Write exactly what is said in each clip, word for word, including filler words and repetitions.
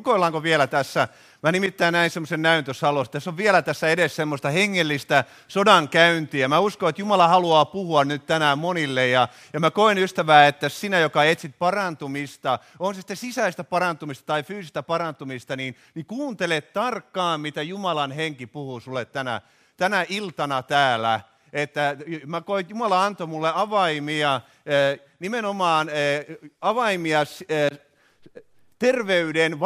rukoillaanko vielä tässä? Mä nimittäin näin semmoisen näyn tuossa alussa. Tässä on vielä tässä edessä semmoista hengellistä sodankäyntiä. Mä uskon, että Jumala haluaa puhua nyt tänään monille. Ja, ja mä koen, ystävää, että sinä, joka etsit parantumista, on se sitten sisäistä parantumista tai fyysistä parantumista, niin, niin kuuntele tarkkaan, mitä Jumalan henki puhuu sulle tänä, tänä iltana täällä. Että mä koen, että Jumala antoi mulle avaimia, nimenomaan avaimia terveyden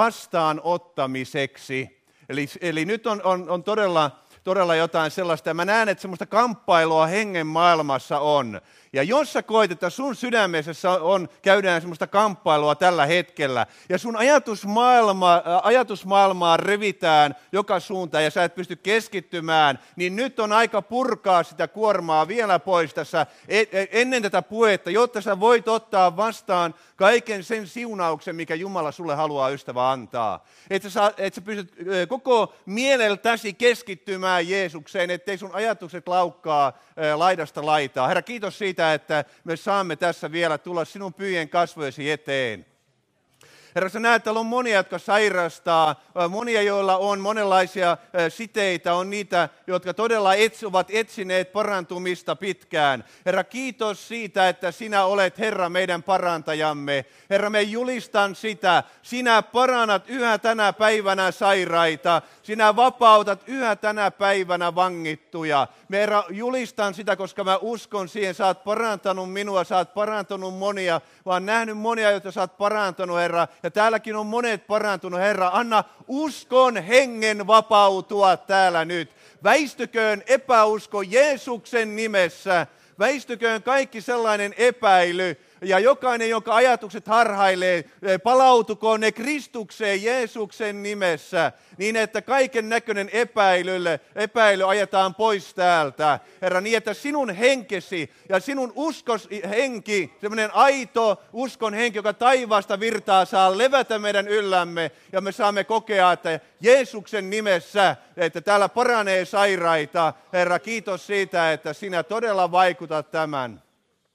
vastaanottamiseksi. Eli, eli nyt on, on, on todella, todella jotain sellaista, ja mä näen, että semmoista kamppailua hengen maailmassa on. Ja jos sä koet, että sun sydämessä on, käydään semmoista kamppailua tällä hetkellä, ja sun ajatusmaailma, ajatusmaailmaa revitään joka suuntaan, ja sä et pysty keskittymään, niin nyt on aika purkaa sitä kuormaa vielä pois tässä ennen tätä puhetta, jotta sä voit ottaa vastaan kaiken sen siunauksen, mikä Jumala sulle haluaa, ystävä, antaa. Että sä, et sä pystyt koko mieleltäsi keskittymään Jeesukseen, ettei sun ajatukset laukkaa laidasta laitaa. Herra, kiitos siitä, että me saamme tässä vielä tulla sinun pyhien kasvojesi eteen. Herra, sä näet, että täällä on monia, jotka sairastaa, monia, joilla on monenlaisia siteitä, on niitä, jotka todella ets, ovat etsineet parantumista pitkään. Herra, kiitos siitä, että sinä olet, Herra, meidän parantajamme. Herra, me julistan sitä, sinä parannat yhä tänä päivänä sairaita, sinä vapautat yhä tänä päivänä vangittuja. Me, Herra, julistan sitä, koska mä uskon siihen, sä oot parantanut minua, sä oot parantanut monia, vaan nähnyt monia, joita sä oot parantanut, Herra. Ja täälläkin on monet parantunut, Herra. Anna uskon hengen vapautua täällä nyt. Väistyköön epäusko Jeesuksen nimessä. Väistyköön kaikki sellainen epäily. Ja jokainen, jonka ajatukset harhailee, palautukoon ne Kristukseen Jeesuksen nimessä, niin että kaiken näköinen epäilylle, epäily ajetaan pois täältä. Herra, niin että sinun henkesi ja sinun uskos henki, semmoinen aito uskon henki, joka taivaasta virtaa, saa levätä meidän yllämme, ja me saamme kokea, että Jeesuksen nimessä, että täällä paranee sairaita. Herra, kiitos siitä, että sinä todella vaikutat tämän.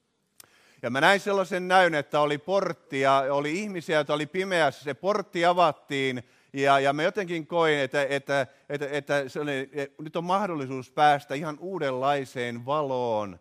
Ja mä näin sellaisen näyn, että oli portti ja oli ihmisiä, joita oli pimeässä. Se portti avattiin ja, ja mä jotenkin koin, että, että, että, että se oli, nyt on mahdollisuus päästä ihan uudenlaiseen valoon.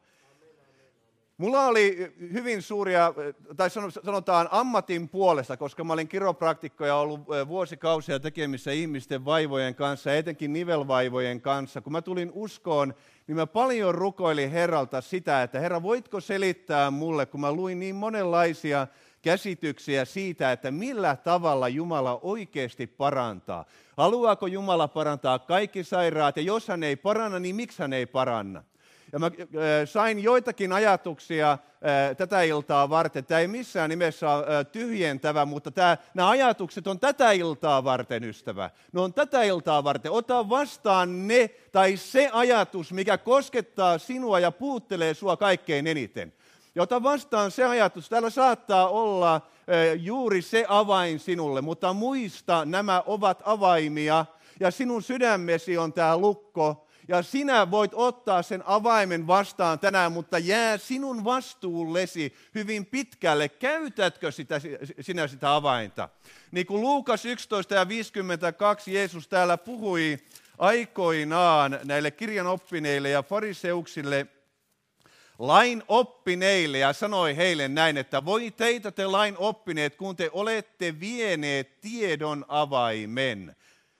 Mulla oli hyvin suuria, tai sanotaan ammatin puolesta, koska mä olin kiropraktikko ja ollut vuosikausia tekemissä ihmisten vaivojen kanssa, etenkin nivelvaivojen kanssa. Kun mä tulin uskoon, niin mä paljon rukoilin Herralta sitä, että Herra, voitko selittää mulle, kun mä luin niin monenlaisia käsityksiä siitä, että millä tavalla Jumala oikeasti parantaa. Haluaako Jumala parantaa kaikki sairaat, ja jos hän ei paranna, niin miksi hän ei paranna? Ja mä sain joitakin ajatuksia tätä iltaa varten. Tämä ei missään nimessä ole tyhjentävä, mutta tämä, nämä ajatukset on tätä iltaa varten, ystävä. Ne on tätä iltaa varten. Ota vastaan ne tai se ajatus, mikä koskettaa sinua ja puuttelee sinua kaikkein eniten. Ja ota vastaan se ajatus. Täällä saattaa olla juuri se avain sinulle, mutta muista, nämä ovat avaimia ja sinun sydämesi on tämä lukko. Ja sinä voit ottaa sen avaimen vastaan tänään, mutta jää sinun vastuullesi hyvin pitkälle. Käytätkö sitä, sinä sitä avainta? Niin kuin Luukas yksitoista ja viisikymmentäkaksi Jeesus täällä puhui aikoinaan näille kirjanoppineille ja fariseuksille, lain oppineille, ja sanoi heille näin, että voi teitä te lain oppineet, kun te olette vieneet tiedon avaimen.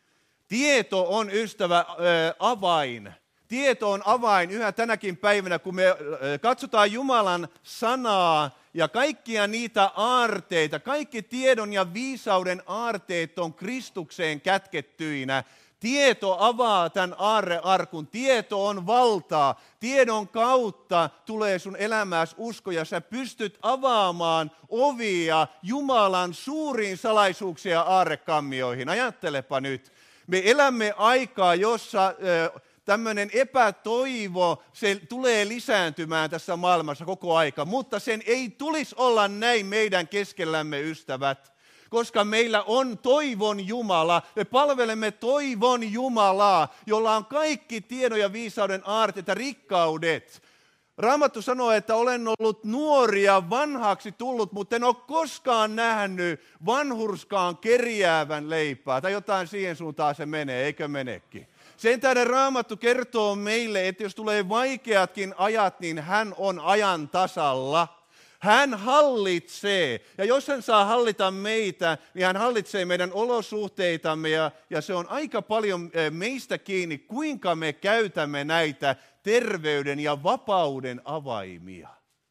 Tieto on, ystävä, avain. Tieto on avain yhä tänäkin päivänä, kun me katsotaan Jumalan sanaa ja kaikkia niitä aarteita. Kaikki tiedon ja viisauden aarteet on Kristukseen kätkettyinä. Tieto avaa tämän aarrearkun. Tieto on valtaa. Tiedon kautta tulee sun elämääsi usko ja sä pystyt avaamaan ovia Jumalan suuriin salaisuuksia ja aarrekammioihin. Ajattelepa nyt. Me elämme aikaa, jossa tämmöinen epätoivo, se tulee lisääntymään tässä maailmassa koko aika, mutta sen ei tulisi olla näin meidän keskellämme, ystävät, koska meillä on toivon Jumala. Me palvelemme toivon Jumalaa, jolla on kaikki tiedon ja viisauden aarteet ja rikkaudet. Raamattu sanoo, että olen ollut nuori ja vanhaksi tullut, mutta en ole koskaan nähnyt vanhurskaan kerjäävän leipää. Tai jotain siihen suuntaan se menee, eikö menekin? Sen tähden Raamattu kertoo meille, että jos tulee vaikeatkin ajat, niin hän on ajan tasalla. Hän hallitsee, ja jos hän saa hallita meitä, niin hän hallitsee meidän olosuhteitamme, ja, ja se on aika paljon meistä kiinni, kuinka me käytämme näitä terveyden ja vapauden avaimia.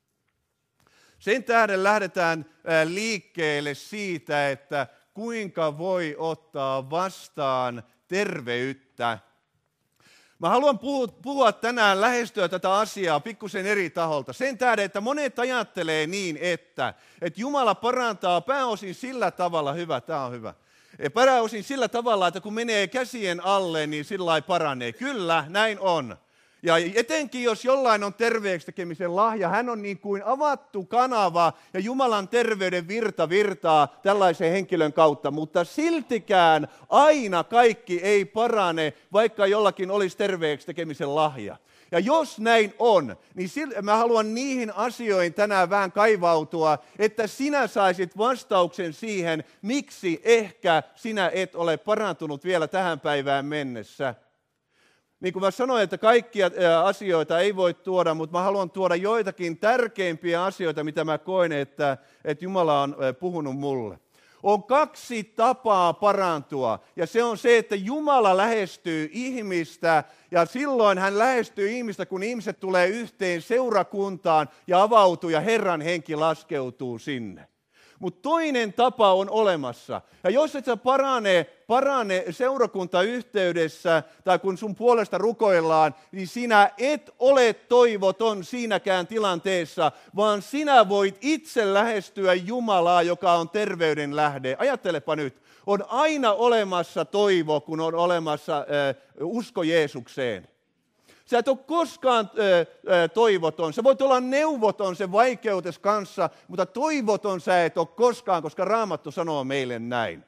Sen tähden lähdetään liikkeelle siitä, että kuinka voi ottaa vastaan terveyttä. Mä haluan puhua tänään, lähestyä tätä asiaa pikkusen eri taholta. Sen tähden, että monet ajattelee niin, että, että Jumala parantaa pääosin sillä tavalla, hyvä, tämä on hyvä, pääosin sillä tavalla, että kun menee käsien alle, niin sillä lailla paranee. Kyllä, näin on. Ja etenkin jos jollain on terveeksi tekemisen lahja, hän on niin kuin avattu kanava ja Jumalan terveyden virta virtaa tällaisen henkilön kautta. Mutta siltikään aina kaikki ei parane, vaikka jollakin olisi terveeksi tekemisen lahja. Ja jos näin on, niin mä haluan niihin asioihin tänään vähän kaivautua, että sinä saisit vastauksen siihen, miksi ehkä sinä et ole parantunut vielä tähän päivään mennessä. Niin kuin mä sanoin, että kaikkia asioita ei voi tuoda, mutta mä haluan tuoda joitakin tärkeimpiä asioita, mitä mä koen, että, että Jumala on puhunut mulle. On kaksi tapaa parantua, ja se on se, että Jumala lähestyy ihmistä, ja silloin hän lähestyy ihmistä, kun ihmiset tulee yhteen seurakuntaan ja avautuu, ja Herran henki laskeutuu sinne. Mutta toinen tapa on olemassa. Ja jos et sä parane, parane seurakuntayhteydessä tai kun sun puolesta rukoillaan, niin sinä et ole toivoton siinäkään tilanteessa, vaan sinä voit itse lähestyä Jumalaa, joka on terveyden lähde. Ajattelepa nyt, on aina olemassa toivo, kun on olemassa äh, usko Jeesukseen. Sä et ole koskaan ö, ö, toivoton. Sä voit olla neuvoton sen vaikeutes kanssa, mutta toivoton sä et ole koskaan, koska Raamattu sanoo meille näin.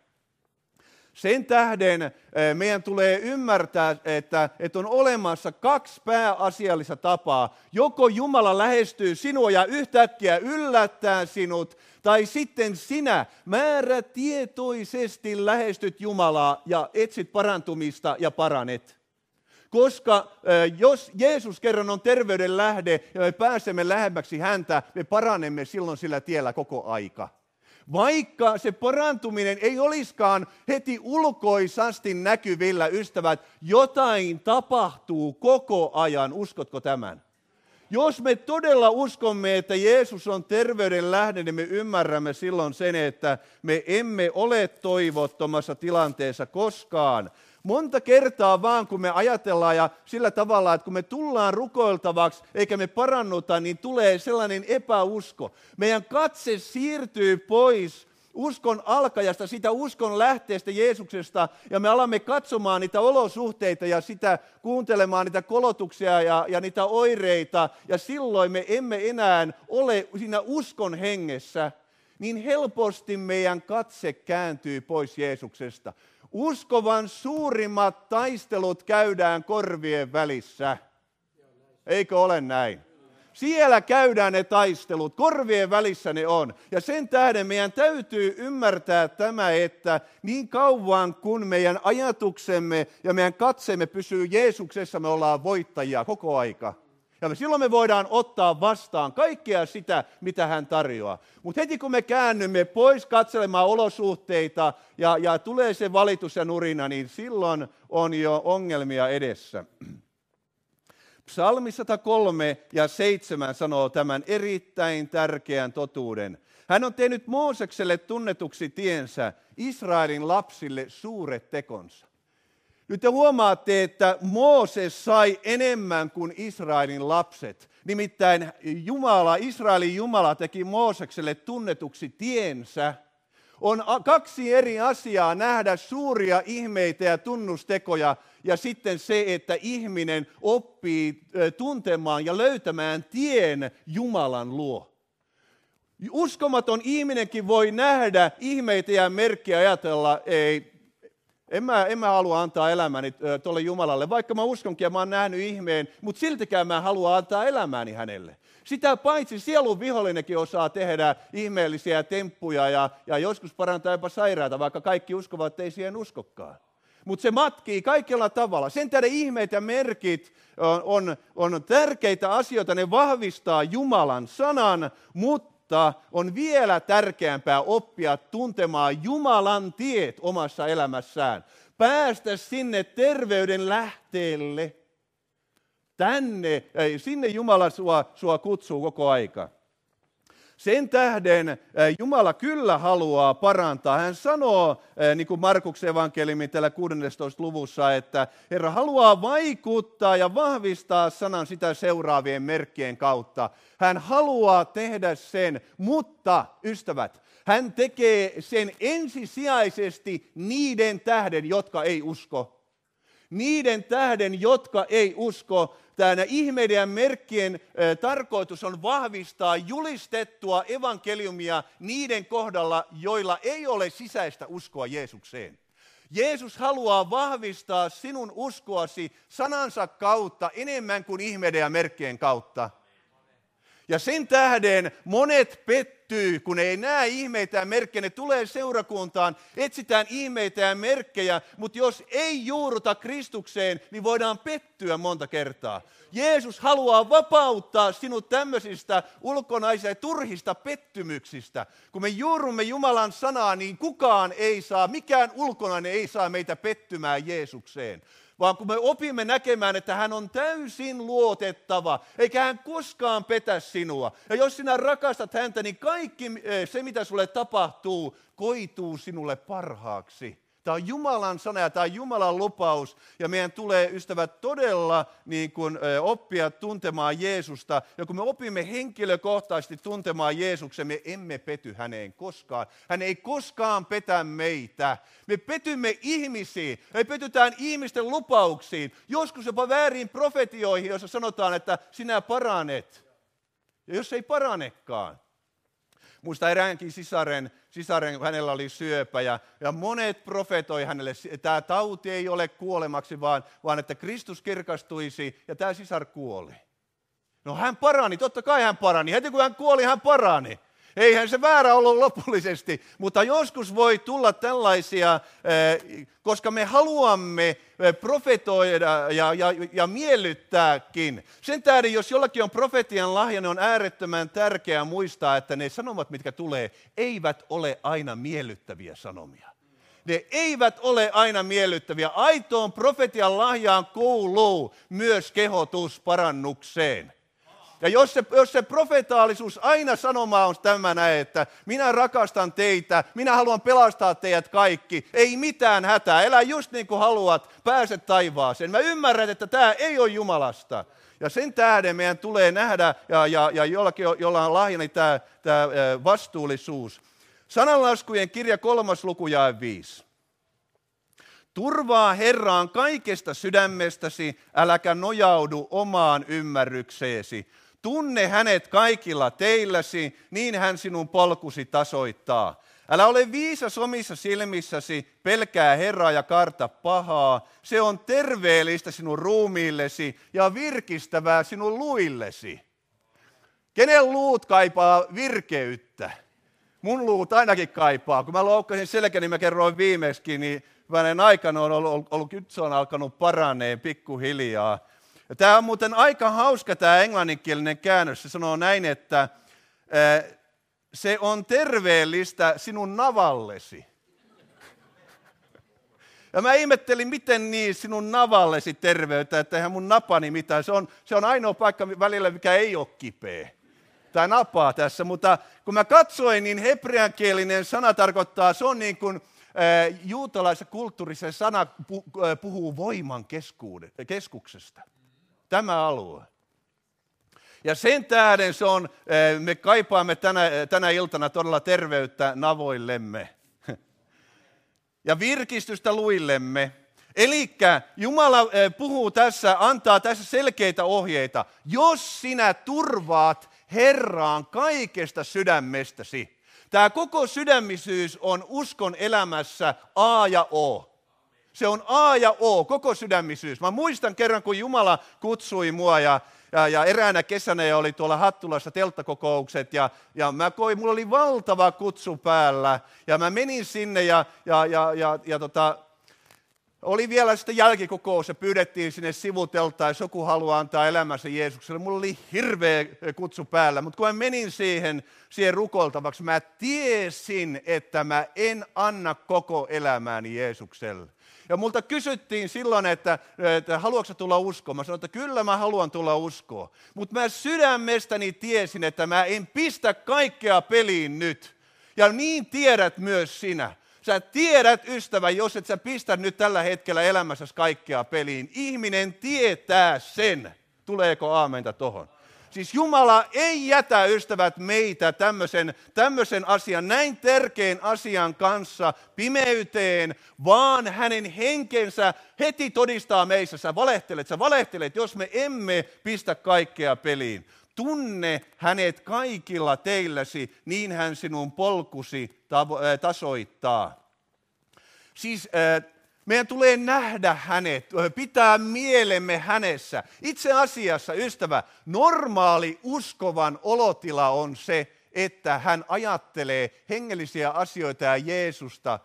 Sen tähden ö, meidän tulee ymmärtää, että, että on olemassa kaksi pääasiallista tapaa. Joko Jumala lähestyy sinua ja yhtäkkiä yllättää sinut, tai sitten sinä määrätietoisesti lähestyt Jumalaa ja etsit parantumista ja paranet. Koska jos Jeesus kerran on terveyden lähde ja me pääsemme lähemmäksi häntä, me paranemme silloin sillä tiellä koko aika. Vaikka se parantuminen ei olisikaan heti ulkoisasti näkyvillä, ystävät, jotain tapahtuu koko ajan. Uskotko tämän? Jos me todella uskomme, että Jeesus on terveyden lähde, niin me ymmärrämme silloin sen, että me emme ole toivottomassa tilanteessa koskaan. Monta kertaa vaan, kun me ajatellaan ja sillä tavalla, että kun me tullaan rukoiltavaksi eikä me parannuta, niin tulee sellainen epäusko. Meidän katse siirtyy pois uskon alkajasta, sitä uskon lähteestä Jeesuksesta, ja me alamme katsomaan niitä olosuhteita ja sitä kuuntelemaan niitä kolotuksia ja, ja niitä oireita, ja silloin me emme enää ole siinä uskon hengessä, niin helposti meidän katse kääntyy pois Jeesuksesta. Uskovan suurimmat taistelut käydään korvien välissä. Eikö ole näin? Siellä käydään ne taistelut, korvien välissä ne on. Ja sen tähden meidän täytyy ymmärtää tämä, että niin kauan kun meidän ajatuksemme ja meidän katseemme pysyy Jeesuksessa, me ollaan voittajia koko aika. Ja silloin me voidaan ottaa vastaan kaikkea sitä, mitä hän tarjoaa. Mutta heti kun me käännymme pois katselemaan olosuhteita ja, ja tulee se valitus ja nurina, niin silloin on jo ongelmia edessä. Psalmi sata kolme ja seitsemän sanoo tämän erittäin tärkeän totuuden. Hän on tehnyt Moosekselle tunnetuksi tiensä, Israelin lapsille suuret tekonsa. Nyt te huomaatte, että Mooses sai enemmän kuin Israelin lapset. Nimittäin Jumala, Israelin Jumala teki Moosekselle tunnetuksi tiensä. On kaksi eri asiaa nähdä suuria ihmeitä ja tunnustekoja ja sitten se, että ihminen oppii tuntemaan ja löytämään tien Jumalan luo. Uskomaton ihminenkin voi nähdä ihmeitä ja merkkiä ajatella, ei, En mä, en mä halua antaa elämäni tuolle Jumalalle, vaikka mä uskonkin ja mä oon nähnyt ihmeen, mutta siltikään mä haluan antaa elämääni hänelle. Sitä paitsi sielun vihollinenkin osaa tehdä ihmeellisiä temppuja ja, ja joskus parantaa jopa sairaata, vaikka kaikki uskovat, että ei siihen uskokaan. Mutta se matkii kaikella tavalla. Sen tähden ihmeet ja merkit on, on, on tärkeitä asioita, ne vahvistaa Jumalan sanan, mutta on vielä tärkeämpää oppia tuntemaan Jumalan tiet omassa elämässään. Päästä sinne terveyden lähteelle. Tänne, sinne Jumala sua, sua kutsuu koko aika. Sen tähden Jumala kyllä haluaa parantaa. Hän sanoo, niin kuin Markuksen evankeliumin täällä kuudennessatoista luvussa, että Herra haluaa vaikuttaa ja vahvistaa sanan sitä seuraavien merkkien kautta. Hän haluaa tehdä sen, mutta ystävät, hän tekee sen ensisijaisesti niiden tähden, jotka ei usko. Niiden tähden, jotka ei usko. Tämä ihmeiden ja merkkien tarkoitus on vahvistaa julistettua evankeliumia niiden kohdalla, joilla ei ole sisäistä uskoa Jeesukseen. Jeesus haluaa vahvistaa sinun uskoasi sanansa kautta enemmän kuin ihmeiden ja merkkien kautta. Ja sen tähden monet pettyy, kun ei näe ihmeitä ja merkkejä. Ne tulee seurakuntaan, etsitään ihmeitä ja merkkejä, mutta jos ei juuruta Kristukseen, niin voidaan pettyä monta kertaa. Jeesus haluaa vapauttaa sinut tämmöisistä ulkonaisista ja turhista pettymyksistä. Kun me juurumme Jumalan sanaa, niin kukaan ei saa, mikään ulkonainen ei saa meitä pettymään Jeesukseen. Vaan kun me opimme näkemään, että hän on täysin luotettava, eikä hän koskaan petä sinua. Ja jos sinä rakastat häntä, niin kaikki se, mitä sulle tapahtuu, koituu sinulle parhaaksi. Tämä on Jumalan sana ja tämä on Jumalan lupaus. Ja meidän tulee, ystävät, todella niin kuin, oppia tuntemaan Jeesusta. Ja kun me opimme henkilökohtaisesti tuntemaan Jeesuksen, me emme pety häneen koskaan. Hän ei koskaan petä meitä. Me petymme ihmisiin. Me petytään ihmisten lupauksiin. Joskus jopa väärin profetioihin, joissa sanotaan, että sinä paranet. Ja jos ei paranekaan. Muista eräänkin sisaren, sisaren, hänellä oli syöpä ja, ja monet profetoi hänelle, että tämä tauti ei ole kuolemaksi, vaan, vaan että Kristus kirkastuisi ja tämä sisar kuoli. No hän parani, totta kai hän parani. Heti kun hän kuoli, hän parani. Eihän se väärä ollut lopullisesti, mutta joskus voi tulla tällaisia, koska me haluamme profetoida ja, ja, ja miellyttääkin. Sen tähden, jos jollakin on profetian lahja, niin on äärettömän tärkeää muistaa, että ne sanomat, mitkä tulee, eivät ole aina miellyttäviä sanomia. Ne eivät ole aina miellyttäviä. Aitoon profetian lahjaan kuuluu myös kehotus parannukseen. Ja jos se, jos se profetaalisuus aina sanoma on tämä näin, että minä rakastan teitä, minä haluan pelastaa teidät kaikki, ei mitään hätää, elä just niin kuin haluat, pääse taivaaseen. Mä ymmärrän, että tämä ei ole Jumalasta. Ja sen tähden meidän tulee nähdä, ja, ja, ja jollakin, jolla on lahjani tämä, tämä vastuullisuus. Sananlaskujen kirja kolmas luku jae viisi. Turvaa Herraan kaikesta sydämestäsi, äläkä nojaudu omaan ymmärrykseesi. Tunne hänet kaikilla teilläsi, niin hän sinun polkusi tasoittaa. Älä ole viisas omissa silmissäsi, pelkää Herraa ja karta pahaa. Se on terveellistä sinun ruumiillesi ja virkistävää sinun luillesi. Kenen luut kaipaa virkeyttä? Mun luut ainakin kaipaa. Kun mä loukkasin selkäni, niin mä kerroin viimeiskin, niin hänen aikana on ollut, ollut nyt se on alkanut paraneen pikkuhiljaa. Ja tämä on muuten aika hauska tämä englanninkielinen käännös. Se sanoo näin, että se on terveellistä sinun navallesi. Ja mä ihmettelin, miten niin sinun navallesi terveyttä, että eihän mun napani mitään. Se on, se on ainoa paikka välillä, mikä ei ole kipeä. Tämä napaa tässä, mutta kun mä katsoin, niin hebreankielinen sana tarkoittaa, se on niin kuin juutalaisessa kulttuurissa sana puhuu voiman keskuksesta. Tämä alue. Ja sen tähden se on, me kaipaamme tänä, tänä iltana todella terveyttä navoillemme. Ja virkistystä luillemme. Elikkä Jumala puhuu tässä, antaa tässä selkeitä ohjeita. Jos sinä turvaat Herraan kaikesta sydämestäsi. Tämä koko sydämisyys on uskon elämässä A ja O. Se on A ja O, koko sydämisyys. Mä muistan kerran, kun Jumala kutsui mua ja, ja, ja eräänä kesänä ja oli tuolla Hattulassa telttakokoukset ja, ja mä koin, mulla oli valtava kutsu päällä ja mä menin sinne ja, ja, ja, ja, ja tota, oli vielä sitten jälkikokous ja pyydettiin sinne sivuteltaan, jos joku haluaa antaa elämänsä Jeesukselle. Mulla oli hirveä kutsu päällä, mutta kun mä menin siihen, siihen rukoiltavaksi, mä tiesin, että mä en anna koko elämääni Jeesukselle. Ja multa kysyttiin silloin, että, että haluatko tulla uskoon? Mä sanoin, että kyllä mä haluan tulla uskoon. Mutta mä sydämestäni tiesin, että mä en pistä kaikkea peliin nyt. Ja niin tiedät myös sinä. Sä tiedät, ystävä, jos et sä pistä nyt tällä hetkellä elämässäsi kaikkea peliin. Ihminen tietää sen. Tuleeko aamenta tohon? Siis Jumala ei jätä, ystävät, meitä tämmöisen, tämmöisen asian, näin tärkeän asian kanssa pimeyteen, vaan hänen henkensä heti todistaa meissä. Sä valehtelet, sä valehtelet, jos me emme pistä kaikkea peliin. Tunne hänet kaikilla teilläsi, niin hän sinun polkusi tasoittaa. Siis meidän tulee nähdä hänet, pitää mielemme hänessä. Itse asiassa, ystävä, normaali uskovan olotila on se, että hän ajattelee hengellisiä asioita ja Jeesusta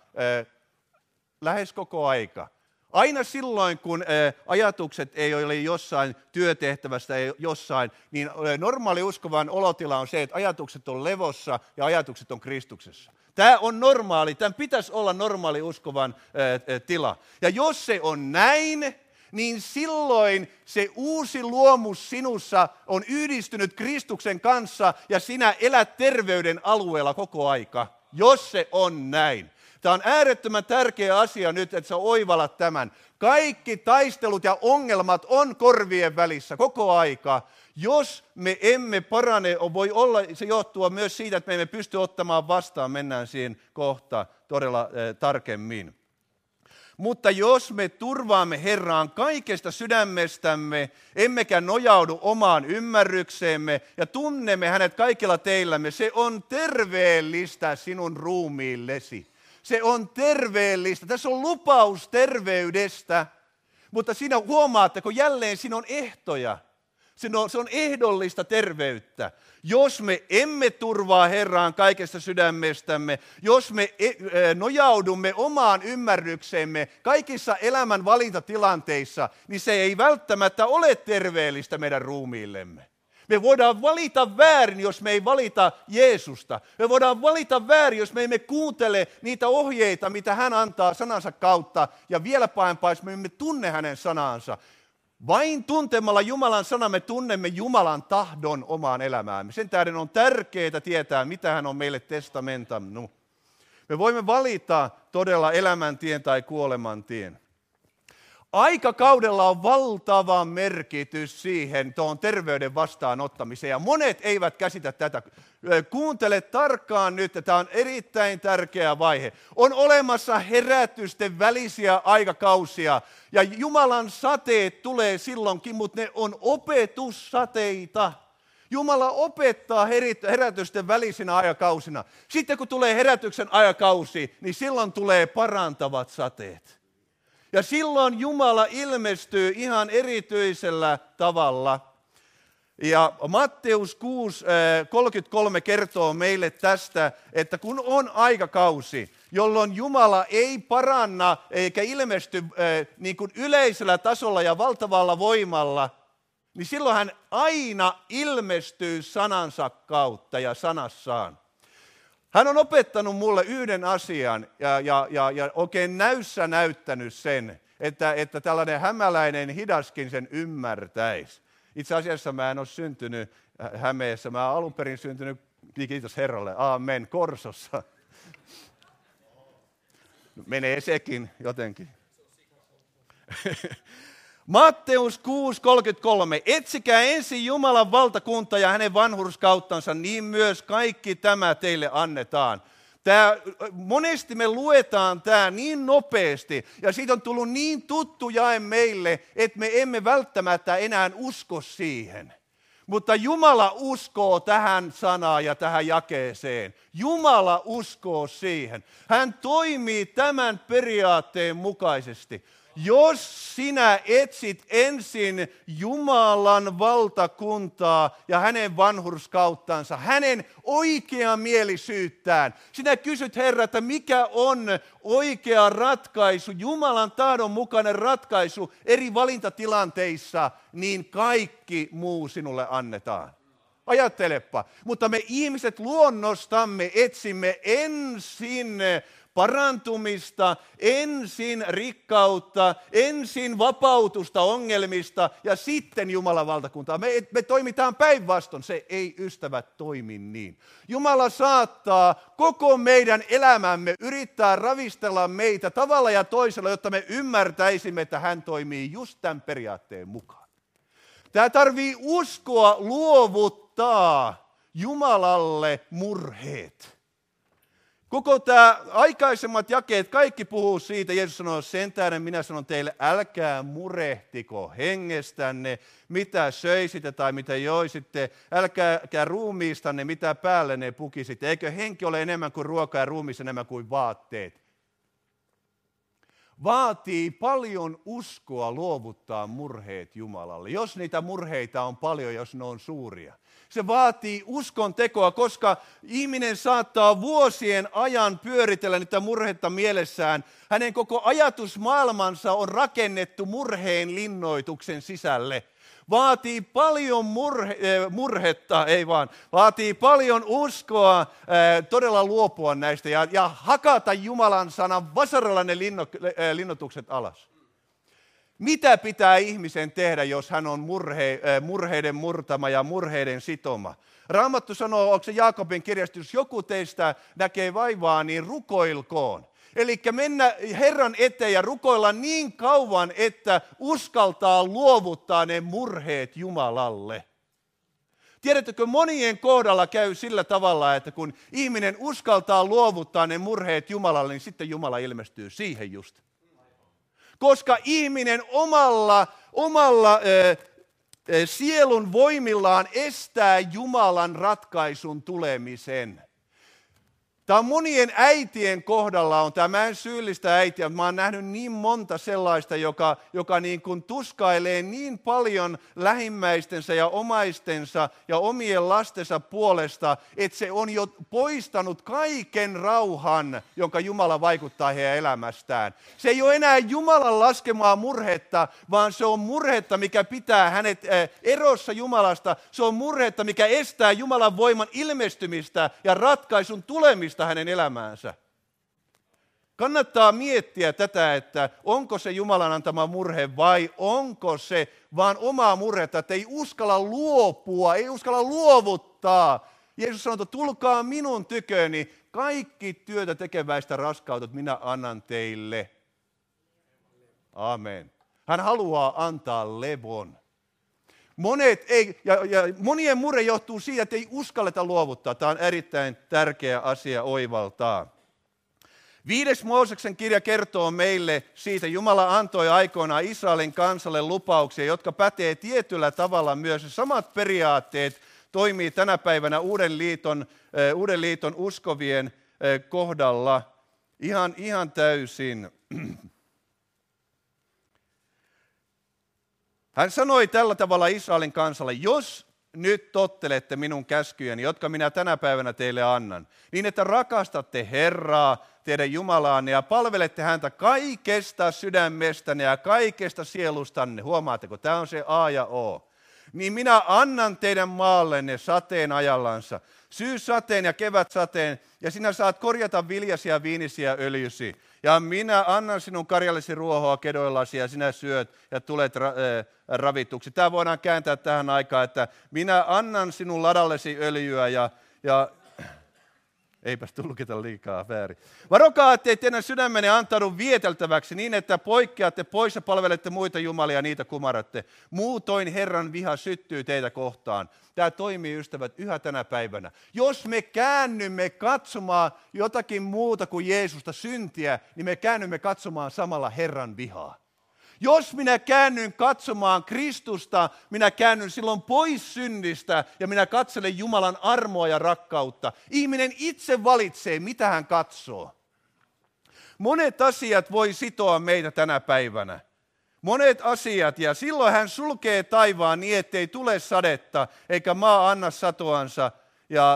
lähes koko aika. Aina silloin, kun ajatukset ei ole jossain työtehtävästä jossain, niin normaali uskovan olotila on se, että ajatukset on levossa ja ajatukset on Kristuksessa. Tämä on normaali, tämän pitäisi olla normaali uskovan tila. Ja jos se on näin, niin silloin se uusi luomus sinussa on yhdistynyt Kristuksen kanssa ja sinä elät terveyden alueella koko aika, jos se on näin. Tämä on äärettömän tärkeä asia nyt, että sä oivallat tämän. Kaikki taistelut ja ongelmat on korvien välissä koko aika. Jos me emme parane, voi olla, se johtuu myös siitä, että me emme pysty ottamaan vastaan, mennään siihen kohta todella äh, tarkemmin. Mutta jos me turvaamme Herraan kaikesta sydämestämme, emmekä nojaudu omaan ymmärrykseemme ja tunnemme hänet kaikilla teillämme, se on terveellistä sinun ruumiillesi. Se on terveellistä. Tässä on lupaus terveydestä, mutta siinä huomaatteko jälleen, siinä on ehtoja. Se on, se on ehdollista terveyttä. Jos me emme turvaa Herraan kaikesta sydämestämme, jos me nojaudumme omaan ymmärrykseemme kaikissa elämän valintatilanteissa, niin se ei välttämättä ole terveellistä meidän ruumiillemme. Me voidaan valita väärin, jos me ei valita Jeesusta. Me voidaan valita väärin, jos me emme kuuntele niitä ohjeita, mitä hän antaa sanansa kautta. Ja vielä pahempaa, jos me emme tunne hänen sanansa. Vain tuntemalla Jumalan sana me tunnemme Jumalan tahdon omaan elämäämme. Sen tähden on tärkeää tietää, mitä hän on meille testamentannut. Me voimme valita todella elämäntien tai kuolemantien. Aikakaudella on valtava merkitys siihen tuon terveyden vastaanottamiseen ja monet eivät käsitä tätä. Kuuntele tarkkaan nyt, että tämä on erittäin tärkeä vaihe. On olemassa herätysten välisiä aikakausia ja Jumalan sateet tulee silloinkin, mutta ne on opetussateita. Jumala opettaa herätysten välisinä aikakausina. Sitten kun tulee herätyksen aikakausi, niin silloin tulee parantavat sateet. Ja silloin Jumala ilmestyy ihan erityisellä tavalla. Ja Matteus kuusi kolmekymmentäkolme kertoo meille tästä, että kun on aikakausi, jolloin Jumala ei paranna eikä ilmesty niin kuin yleisellä tasolla ja valtavalla voimalla, niin silloin hän aina ilmestyy sanansa kautta ja sanassaan. Hän on opettanut mulle yhden asian ja, ja, ja, ja oikein näyssä näyttänyt sen, että, että tällainen hämäläinen hidaskin sen ymmärtäisi. Itse asiassa mä en ole syntynyt Hämeessä, mä olen alun perin syntynyt, kiitos Herralle, aamen, Korsossa. Menee sekin jotenkin. Matteus kuusi kolmekymmentäkolme. Etsikää ensin Jumalan valtakunta ja hänen vanhurskauttansa, niin myös kaikki tämä teille annetaan. Tämä, monesti me luetaan tämä niin nopeasti ja siitä on tullut niin tuttu jae meille, että me emme välttämättä enää usko siihen. Mutta Jumala uskoo tähän sanaan ja tähän jakeeseen. Jumala uskoo siihen. Hän toimii tämän periaatteen mukaisesti. Jos sinä etsit ensin Jumalan valtakuntaa ja hänen vanhurskauttansa, hänen oikeamielisyyttään, sinä kysyt Herra, että mikä on oikea ratkaisu, Jumalan tahdon mukainen ratkaisu eri valintatilanteissa, niin kaikki muu sinulle annetaan. Ajattelepa, mutta me ihmiset luonnostamme etsimme ensin parantumista, ensin rikkautta, ensin vapautusta ongelmista ja sitten Jumalan valtakuntaa. Me, me toimitaan päinvastoin, se ei ystävät toimi niin. Jumala saattaa koko meidän elämämme yrittää ravistella meitä tavalla ja toisella, jotta me ymmärtäisimme, että hän toimii just tämän periaatteen mukaan. Tämä tarvii uskoa luovuttaa Jumalalle murheet. Koko tämä aikaisemmat jakeet, kaikki puhuu siitä. Jeesus sanoo, sen tähden minä sanon teille, älkää murehtiko hengestänne, mitä söisitte tai mitä joisitte. Älkääkä ruumiistanne, mitä päälle ne pukisitte. Eikö henki ole enemmän kuin ruoka ja ruumis enemmän kuin vaatteet? Vaatii paljon uskoa luovuttaa murheet Jumalalle, jos niitä murheita on paljon, jos ne on suuria. Se vaatii uskon tekoa, koska ihminen saattaa vuosien ajan pyöritellä niitä murhetta mielessään. Hänen koko ajatusmaailmansa on rakennettu murheen linnoituksen sisälle. Vaatii paljon murhe, murhetta, ei vaan, vaatii paljon uskoa todella luopua näistä ja, ja hakata Jumalan sanan vasaralla ne linno, linnoitukset alas. Mitä pitää ihmisen tehdä, jos hän on murhe, murheiden murtama ja murheiden sitoma? Raamattu sanoo, onko se Jaakobin kirjasta, jos joku teistä näkee vaivaa, niin rukoilkoon. Eli mennä Herran eteen ja rukoilla niin kauan, että uskaltaa luovuttaa ne murheet Jumalalle. Tiedättekö, monien kohdalla käy sillä tavalla, että kun ihminen uskaltaa luovuttaa ne murheet Jumalalle, niin sitten Jumala ilmestyy siihen just. Koska ihminen omalla, omalla äh, sielun voimillaan estää Jumalan ratkaisun tulemisen. Tämä on monien äitien kohdalla on tämä, mä en syyllistä äitiä, mutta mä oon nähnyt niin monta sellaista, joka, joka niin kuin tuskailee niin paljon lähimmäistensä ja omaistensa ja omien lastensa puolesta, että se on jo poistanut kaiken rauhan, jonka Jumala vaikuttaa heidän elämästään. Se ei ole enää Jumalan laskemaa murhetta, vaan se on murhetta, mikä pitää hänet erossa Jumalasta. Se on murhetta, mikä estää Jumalan voiman ilmestymistä ja ratkaisun tulemista hänen elämäänsä. Kannattaa miettiä tätä, että onko se Jumalan antama murhe vai onko se vaan omaa murhetta, että ei uskalla luopua, ei uskalla luovuttaa. Jeesus sanoi, että tulkaa minun tyköni, kaikki työtä tekeväistä raskautet minä annan teille. Amen. Hän haluaa antaa levon. Monet ei, ja, ja monien murhe johtuu siitä, että ei uskalleta luovuttaa. Tämä on erittäin tärkeä asia oivaltaa. Viides Mooseksen kirja kertoo meille siitä, Jumala antoi aikoinaan Israelin kansalle lupauksia, jotka pätee tietyllä tavalla myös. Samat periaatteet toimii tänä päivänä Uuden liiton, äh, Uuden liiton uskovien äh, kohdalla ihan, ihan täysin. Hän sanoi tällä tavalla Israelin kansalle, jos nyt tottelette minun käskyjäni, jotka minä tänä päivänä teille annan, niin että rakastatte Herraa, teidän Jumalaanne, ja palvelette häntä kaikesta sydämestänne ja kaikesta sielustanne. Huomaatteko, tämä on se A ja O. Niin minä annan teidän maallenne sateen ajallansa, syyssateen ja kevätsateen, ja sinä saat korjata viljasi ja viinisi ja öljysi. Ja minä annan sinun karjallesi ruohoa kedoillasi ja sinä syöt ja tulet ra- äh, ravituksi. Tämä voidaan kääntää tähän aikaan, että minä annan sinun ladallesi öljyä ja, ja eipäs tulkita liikaa väärin. Varokaa, ettei teidän sydämenne antaudu vieteltäväksi niin, että poikkeatte pois ja palvelette muita jumalia ja niitä kumaratte. Muutoin Herran viha syttyy teitä kohtaan. Tämä toimii, ystävät, yhä tänä päivänä. Jos me käännymme katsomaan jotakin muuta kuin Jeesusta, syntiä, niin me käännymme katsomaan samalla Herran vihaa. Jos minä käännyn katsomaan Kristusta, minä käännyn silloin pois synnistä ja minä katselen Jumalan armoa ja rakkautta. Ihminen itse valitsee, mitä hän katsoo. Monet asiat voi sitoa meitä tänä päivänä. Monet asiat, ja silloin hän sulkee taivaan niin, ettei tule sadetta, eikä maa anna satoansa, ja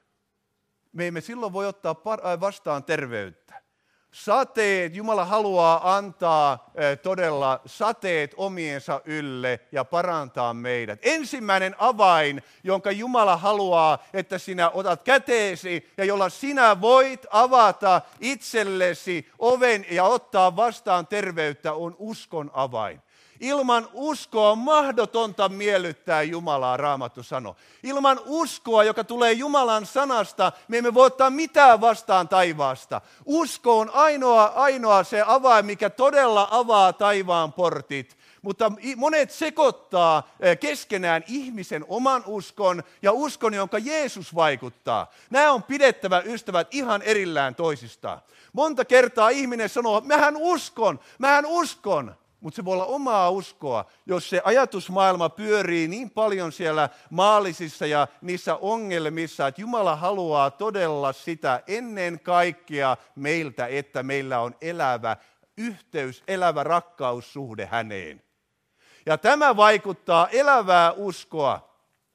me emme silloin voi ottaa vastaan terveyttä. Sateet, Jumala haluaa antaa todella sateet omiensa ylle ja parantaa meidät. Ensimmäinen avain, jonka Jumala haluaa, että sinä otat käteesi ja jolla sinä voit avata itsellesi oven ja ottaa vastaan terveyttä, on uskon avain. Ilman uskoa on mahdotonta miellyttää Jumalaa, Raamattu sanoo. Ilman uskoa, joka tulee Jumalan sanasta, me emme voi ottaa mitään vastaan taivaasta. Usko on ainoa, ainoa se avain, mikä todella avaa taivaan portit. Mutta monet sekoittaa keskenään ihmisen oman uskon ja uskon, jonka Jeesus vaikuttaa. Nämä on pidettävä, ystävät, ihan erillään toisistaan. Monta kertaa ihminen sanoo, mähän uskon, mähän uskon. Mutta se voi olla omaa uskoa, jos se ajatusmaailma pyörii niin paljon siellä maallisissa ja niissä ongelmissa, että Jumala haluaa todella sitä ennen kaikkea meiltä, että meillä on elävä yhteys, elävä rakkaussuhde häneen. Ja tämä vaikuttaa elävää uskoa.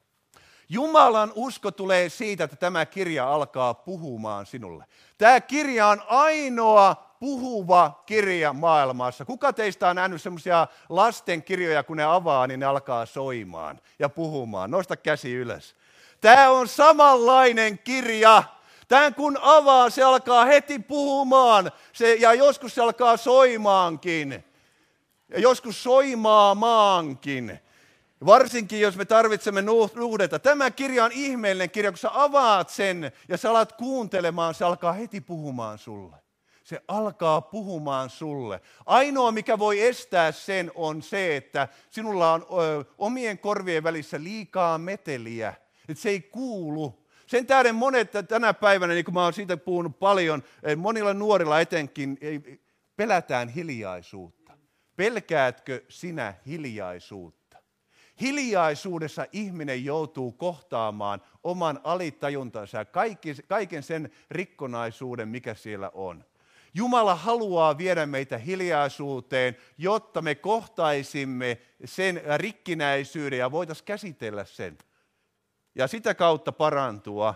Jumalan usko tulee siitä, että tämä kirja alkaa puhumaan sinulle. Tämä kirja on ainoa puhuva kirja maailmassa. Kuka teistä on nähnyt semmoisia lasten kirjoja, kun ne avaa, niin ne alkaa soimaan ja puhumaan? Nosta käsi ylös. Tämä on samanlainen kirja. Tämän kun avaa, se alkaa heti puhumaan se, ja joskus se alkaa soimaankin. Ja joskus soimaamaankin. Varsinkin, jos me tarvitsemme nuhdetta. Tämä kirja on ihmeellinen kirja, kun sä avaat sen ja sä alat kuuntelemaan, se alkaa heti puhumaan sulle. Se alkaa puhumaan sulle. Ainoa, mikä voi estää sen, on se, että sinulla on ö, omien korvien välissä liikaa meteliä. Että se ei kuulu. Sen tähden monet tänä päivänä, niin kuin mä oon siitä puhunut paljon, monilla nuorilla etenkin, pelätään hiljaisuutta. Pelkäätkö sinä hiljaisuutta? Hiljaisuudessa ihminen joutuu kohtaamaan oman alitajuntansa ja kaiken sen rikkonaisuuden, mikä siellä on. Jumala haluaa viedä meitä hiljaisuuteen, jotta me kohtaisimme sen rikkinäisyyden ja voitaisiin käsitellä sen. Ja sitä kautta parantua.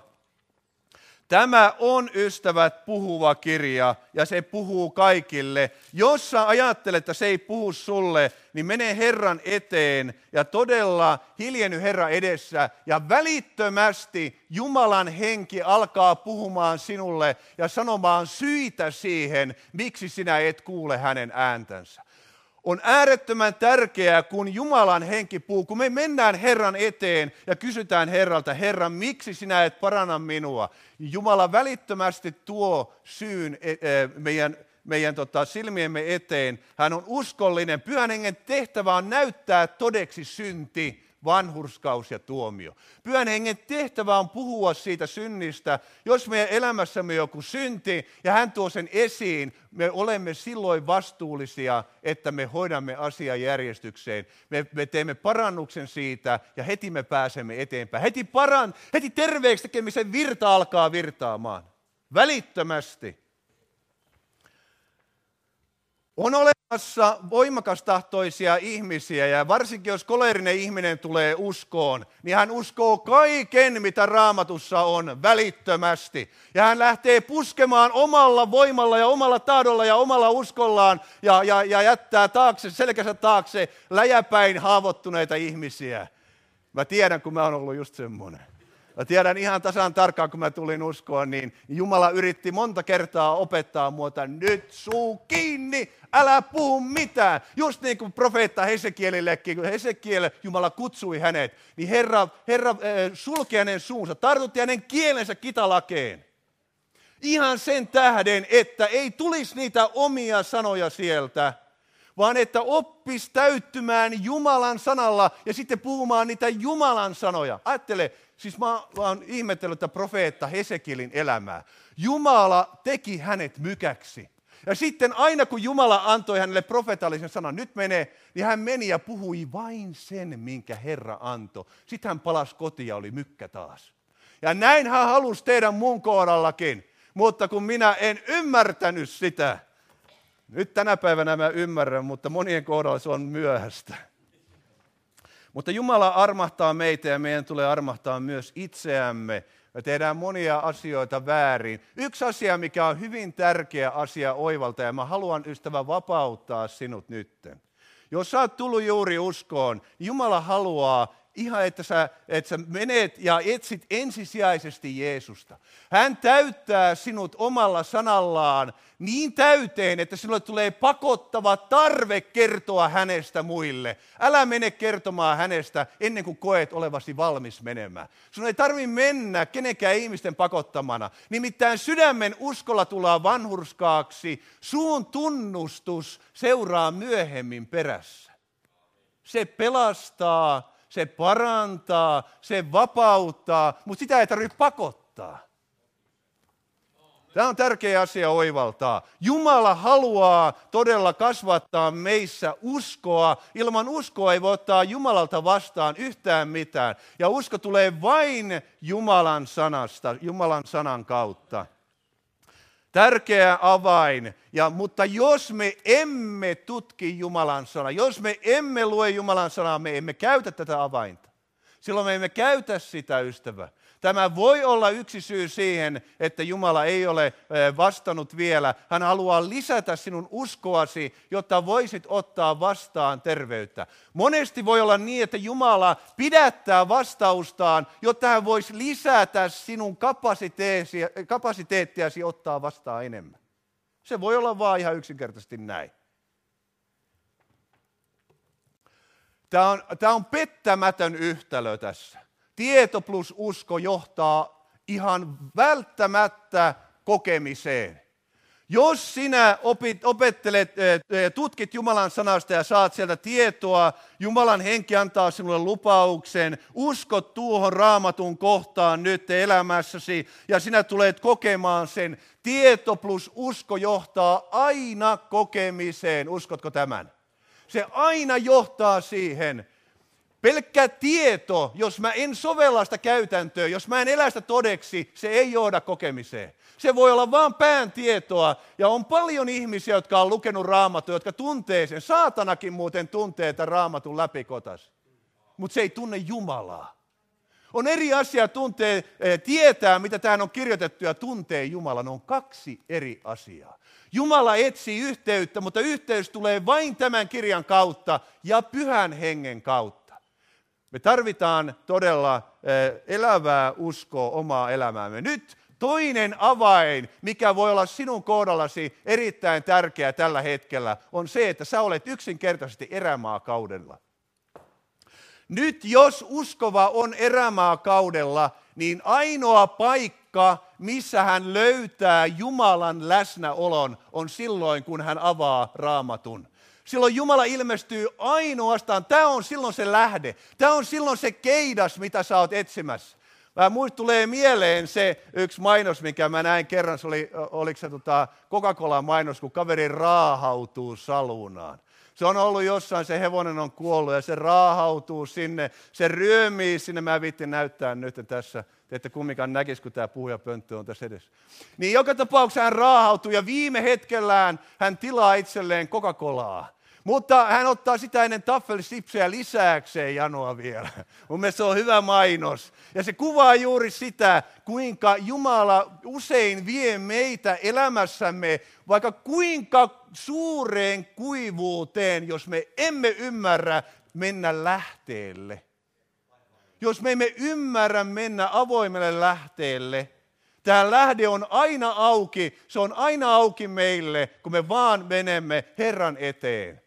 Tämä on, ystävät, puhuva kirja ja se puhuu kaikille. Jos sä ajattelet, että se ei puhu sulle, niin mene Herran eteen ja todella hiljenny Herran edessä. Ja välittömästi Jumalan henki alkaa puhumaan sinulle ja sanomaan syitä siihen, miksi sinä et kuule hänen ääntänsä. On äärettömän tärkeää, kun Jumalan henki puhuu, kun me mennään Herran eteen ja kysytään Herralta, Herra, miksi sinä et paranna minua? Jumala välittömästi tuo syyn meidän, meidän tota, silmiemme eteen. Hän on uskollinen. Pyhän hengen tehtävä on näyttää todeksi synti, vanhurskaus ja tuomio. Pyhän hengen tehtävä on puhua siitä synnistä. Jos meidän elämässämme joku synti ja hän tuo sen esiin, me olemme silloin vastuullisia, että me hoidamme asian järjestykseen. Me, me teemme parannuksen siitä ja heti me pääsemme eteenpäin. Heti, paran, heti terveeksi tekemisen virta alkaa virtaamaan. Välittömästi. On olemassa voimakastahtoisia ihmisiä ja varsinkin jos koleerinen ihminen tulee uskoon, niin hän uskoo kaiken, mitä Raamatussa on välittömästi. Ja hän lähtee puskemaan omalla voimalla ja omalla tahdolla ja omalla uskollaan ja, ja, ja jättää taakse, selkänsä taakse läjäpäin haavoittuneita ihmisiä. Mä tiedän, kun mä oon ollut just semmoinen. Mä tiedän ihan tasan tarkkaan, kun mä tulin uskoon, niin Jumala yritti monta kertaa opettaa muuta, nyt suu kiinni, älä puhu mitään. Just niin kuin profeetta Hesekielillekin, kun Hesekiel, Jumala kutsui hänet, niin Herra, Herra äh, sulki hänen suunsa, tartutti hänen kielensä kitalakeen. Ihan sen tähden, että ei tulisi niitä omia sanoja sieltä, vaan että oppisi täyttymään Jumalan sanalla ja sitten puhumaan niitä Jumalan sanoja. Ajattele, siis mä oon ihmetellyt tätä profeetta Hesekielin elämää. Jumala teki hänet mykäksi. Ja sitten aina kun Jumala antoi hänelle profetaalisen sanan, nyt menee, niin hän meni ja puhui vain sen, minkä Herra antoi. Sitten hän palasi kotiin ja oli mykkä taas. Ja näin hän halusi tehdä mun kohdallakin, mutta kun minä en ymmärtänyt sitä, nyt tänä päivänä mä ymmärrän, mutta monien kohdalla se on myöhäistä. Mutta Jumala armahtaa meitä ja meidän tulee armahtaa myös itseämme. Me tehdään monia asioita väärin. Yksi asia, mikä on hyvin tärkeä asia oivalta, ja mä haluan, ystävä, vapauttaa sinut nytten. Jos sä oot tullut juuri uskoon, niin Jumala haluaa ihan, että sä, että sä menet ja etsit ensisijaisesti Jeesusta. Hän täyttää sinut omalla sanallaan niin täyteen, että sinulle tulee pakottava tarve kertoa hänestä muille. Älä mene kertomaan hänestä ennen kuin koet olevasi valmis menemään. Sinun ei tarvitse mennä kenenkään ihmisten pakottamana. Nimittäin sydämen uskolla tullaan vanhurskaaksi. Suun tunnustus seuraa myöhemmin perässä. Se pelastaa. Se parantaa, se vapauttaa, mutta sitä ei tarvitse pakottaa. Tämä on tärkeä asia oivaltaa. Jumala haluaa todella kasvattaa meissä uskoa. Ilman uskoa ei voi ottaa Jumalalta vastaan yhtään mitään. Ja usko tulee vain Jumalan sanasta, Jumalan sanan kautta. Tärkeä avain, ja, mutta jos me emme tutki Jumalan sanaa, jos me emme lue Jumalan sanaa, me emme käytä tätä avainta. Silloin me emme käytä sitä, ystävä. Tämä voi olla yksi syy siihen, että Jumala ei ole vastannut vielä. Hän haluaa lisätä sinun uskoasi, jotta voisit ottaa vastaan terveyttä. Monesti voi olla niin, että Jumala pidättää vastaustaan, jotta hän voisi lisätä sinun kapasiteettiasi ottaa vastaan enemmän. Se voi olla vaan ihan yksinkertaisesti näin. Tämä on, tämä on pettämätön yhtälö tässä. Tieto plus usko johtaa ihan välttämättä kokemiseen. Jos sinä opit, opettelet, tutkit Jumalan sanasta ja saat sieltä tietoa, Jumalan henki antaa sinulle lupauksen, uskot tuohon Raamatun kohtaan nyt elämässäsi ja sinä tulet kokemaan sen. Tieto plus usko johtaa aina kokemiseen. Uskotko tämän? Se aina johtaa siihen. Pelkkä tieto, jos mä en sovella sitä käytäntöä, jos mä en elä sitä todeksi, se ei johda kokemiseen. Se voi olla vaan pään tietoa, ja on paljon ihmisiä, jotka on lukenut Raamattua, jotka tuntee sen. Saatanakin muuten tuntee tämän Raamatun läpikotas, mutta se ei tunne Jumalaa. On eri asia tuntee, tietää, mitä tähän on kirjoitettu, ja tuntee Jumala. Ne on kaksi eri asiaa. Jumala etsii yhteyttä, mutta yhteys tulee vain tämän kirjan kautta ja Pyhän Hengen kautta. Me tarvitaan todella elävää uskoa omaa elämäämme. Nyt toinen avain, mikä voi olla sinun kohdallasi erittäin tärkeä tällä hetkellä, on se, että sä olet yksinkertaisesti erämaakaudella. Nyt jos uskova on erämaakaudella, niin ainoa paikka, missä hän löytää Jumalan läsnäolon, on silloin, kun hän avaa Raamatun. Silloin Jumala ilmestyy ainoastaan, tämä on silloin se lähde, tämä on silloin se keidas, mitä sä oot etsimässä. Mä muist tulee mieleen se yksi mainos, minkä mä näin kerran, se oli, oliko se tota Coca-Cola mainos, kun kaveri raahautuu saluunaan. Se on ollut jossain, se hevonen on kuollut ja se raahautuu sinne, se ryömii sinne, mä viittin näyttää nyt tässä, te ette kumminkaan näkisi, kun tämä puhujapönttö on tässä edessä. Niin joka tapauksessa hän raahautuu ja viime hetkellään hän tilaa itselleen Coca-Colaa. Mutta hän ottaa sitä ennen taffelsipsejä lisääkseen janoa vielä. Mun mielestä se on hyvä mainos. Ja se kuvaa juuri sitä, kuinka Jumala usein vie meitä elämässämme, vaikka kuinka suureen kuivuuteen, jos me emme ymmärrä mennä lähteelle. Jos me emme ymmärrä mennä avoimelle lähteelle, tämä lähde on aina auki, se on aina auki meille, kun me vaan menemme Herran eteen.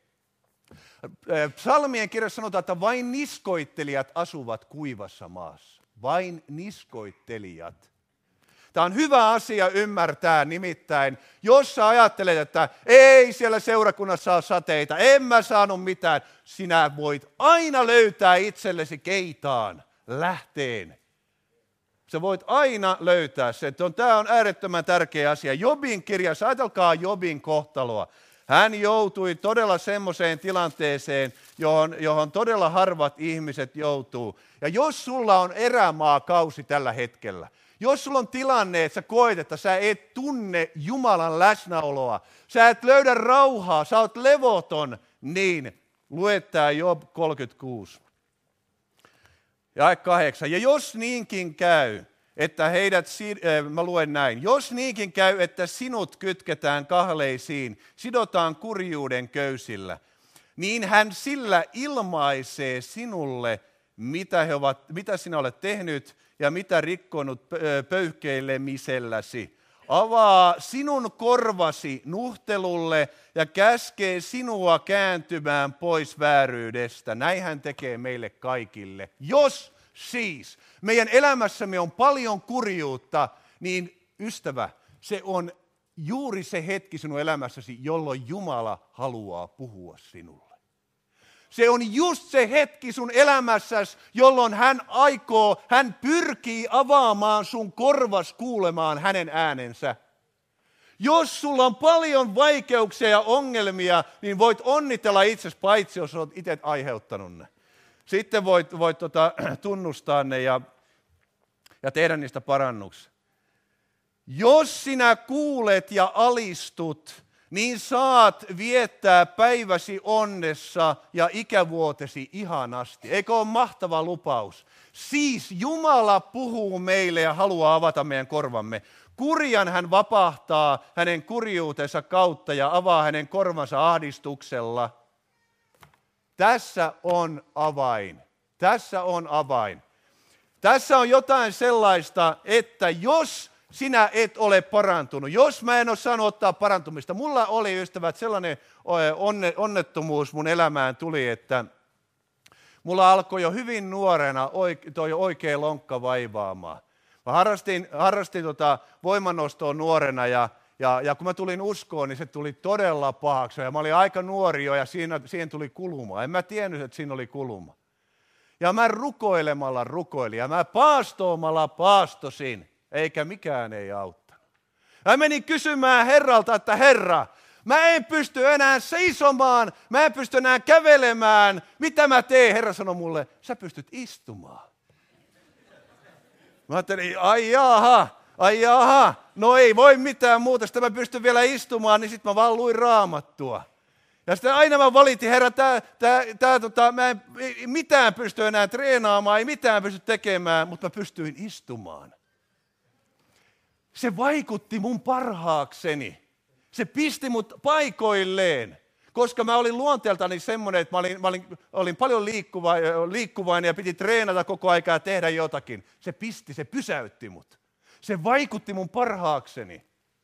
Psalmien kirjassa sanotaan, että vain niskoittelijat asuvat kuivassa maassa. Vain niskoittelijat. Tämä on hyvä asia ymmärtää, nimittäin, jos sä ajattelet, että ei siellä seurakunnassa ole sateita, en mä saanut mitään, sinä voit aina löytää itsellesi keitaan, lähteen. Sä voit aina löytää sen. Tämä on äärettömän tärkeä asia. Jobin kirjassa, ajatelkaa Jobin kohtaloa. Hän joutui todella semmoiseen tilanteeseen, johon, johon todella harvat ihmiset joutuu. Ja jos sulla on erämaakausi tällä hetkellä, jos sulla on tilanne, että sä koet, että sä et tunne Jumalan läsnäoloa, sä et löydä rauhaa, sä oot levoton, niin lue tää Job kolmekymmentäkuusi. Ja kahdeksan. Ja jos niinkin käy, että heidät, äh, mä luen näin, jos niinkin käy, että sinut kytketään kahleisiin, sidotaan kurjuuden köysillä, niin hän sillä ilmaisee sinulle, mitä, he ovat, mitä sinä olet tehnyt ja mitä rikkonut pöyhkeilemiselläsi. Avaa sinun korvasi nuhtelulle ja käskee sinua kääntymään pois vääryydestä. Näin hän tekee meille kaikille. Jos siis meidän elämässämme on paljon kurjuutta, niin ystävä, se on juuri se hetki sinun elämässäsi, jolloin Jumala haluaa puhua sinulle. Se on just se hetki sun elämässäsi, jolloin hän aikoo, hän pyrkii avaamaan sun korvas kuulemaan hänen äänensä. Jos sulla on paljon vaikeuksia ja ongelmia, niin voit onnitella itsesi, paitsi jos olet itse aiheuttanut ne. Sitten voit, voit tota, tunnustaa ne ja, ja tehdä niistä parannuksia. Jos sinä kuulet ja alistut, niin saat viettää päiväsi onnessa ja ikävuotesi ihanasti. Eikö ole mahtava lupaus? Siis Jumala puhuu meille ja haluaa avata meidän korvamme. Kurjan hän vapahtaa hänen kurjuutensa kautta ja avaa hänen korvansa ahdistuksella. Tässä on avain. Tässä on avain. Tässä on jotain sellaista, että jos sinä et ole parantunut, jos mä en ole saanut ottaa parantumista. Mulla oli, ystävät, sellainen onnettomuus mun elämään tuli, että mulla alkoi jo hyvin nuorena toi oikea lonkka vaivaamaan. Mä harrastin, harrastin tota voimannostoa nuorena ja, ja, ja kun mä tulin uskoon, niin se tuli todella pahaksi. Ja mä olin aika nuori jo ja siinä, siihen tuli kuluma. En mä tiennyt, että siinä oli kuluma. Ja mä rukoilemalla rukoilin ja mä paastoamalla paastosin. Eikä mikään ei auttanut. Mä menin kysymään Herralta, että Herra, mä en pysty enää seisomaan, mä en pysty enää kävelemään. Mitä mä teen? Herra sanoi mulle, sä pystyt istumaan. Mä ajattelin, ai jaha, ai jaha, no ei voi mitään muuta, sitä mä pystyn vielä istumaan, niin sitten mä vaan luin Raamattua. Ja sitten aina mä valitin, Herra, tää, tää, tää, tota, mä en mitään pysty enää treenaamaan, ei mitään pysty tekemään, mutta mä pystyin istumaan. Se vaikutti mun parhaakseni. Se pisti mut paikoilleen, koska mä olin luonteeltani semmoinen, että mä olin, mä olin, olin paljon liikkuva, liikkuvainen ja piti treenata koko aikaa ja tehdä jotakin. Se pisti, se pysäytti mut. Se vaikutti mun parhaakseni.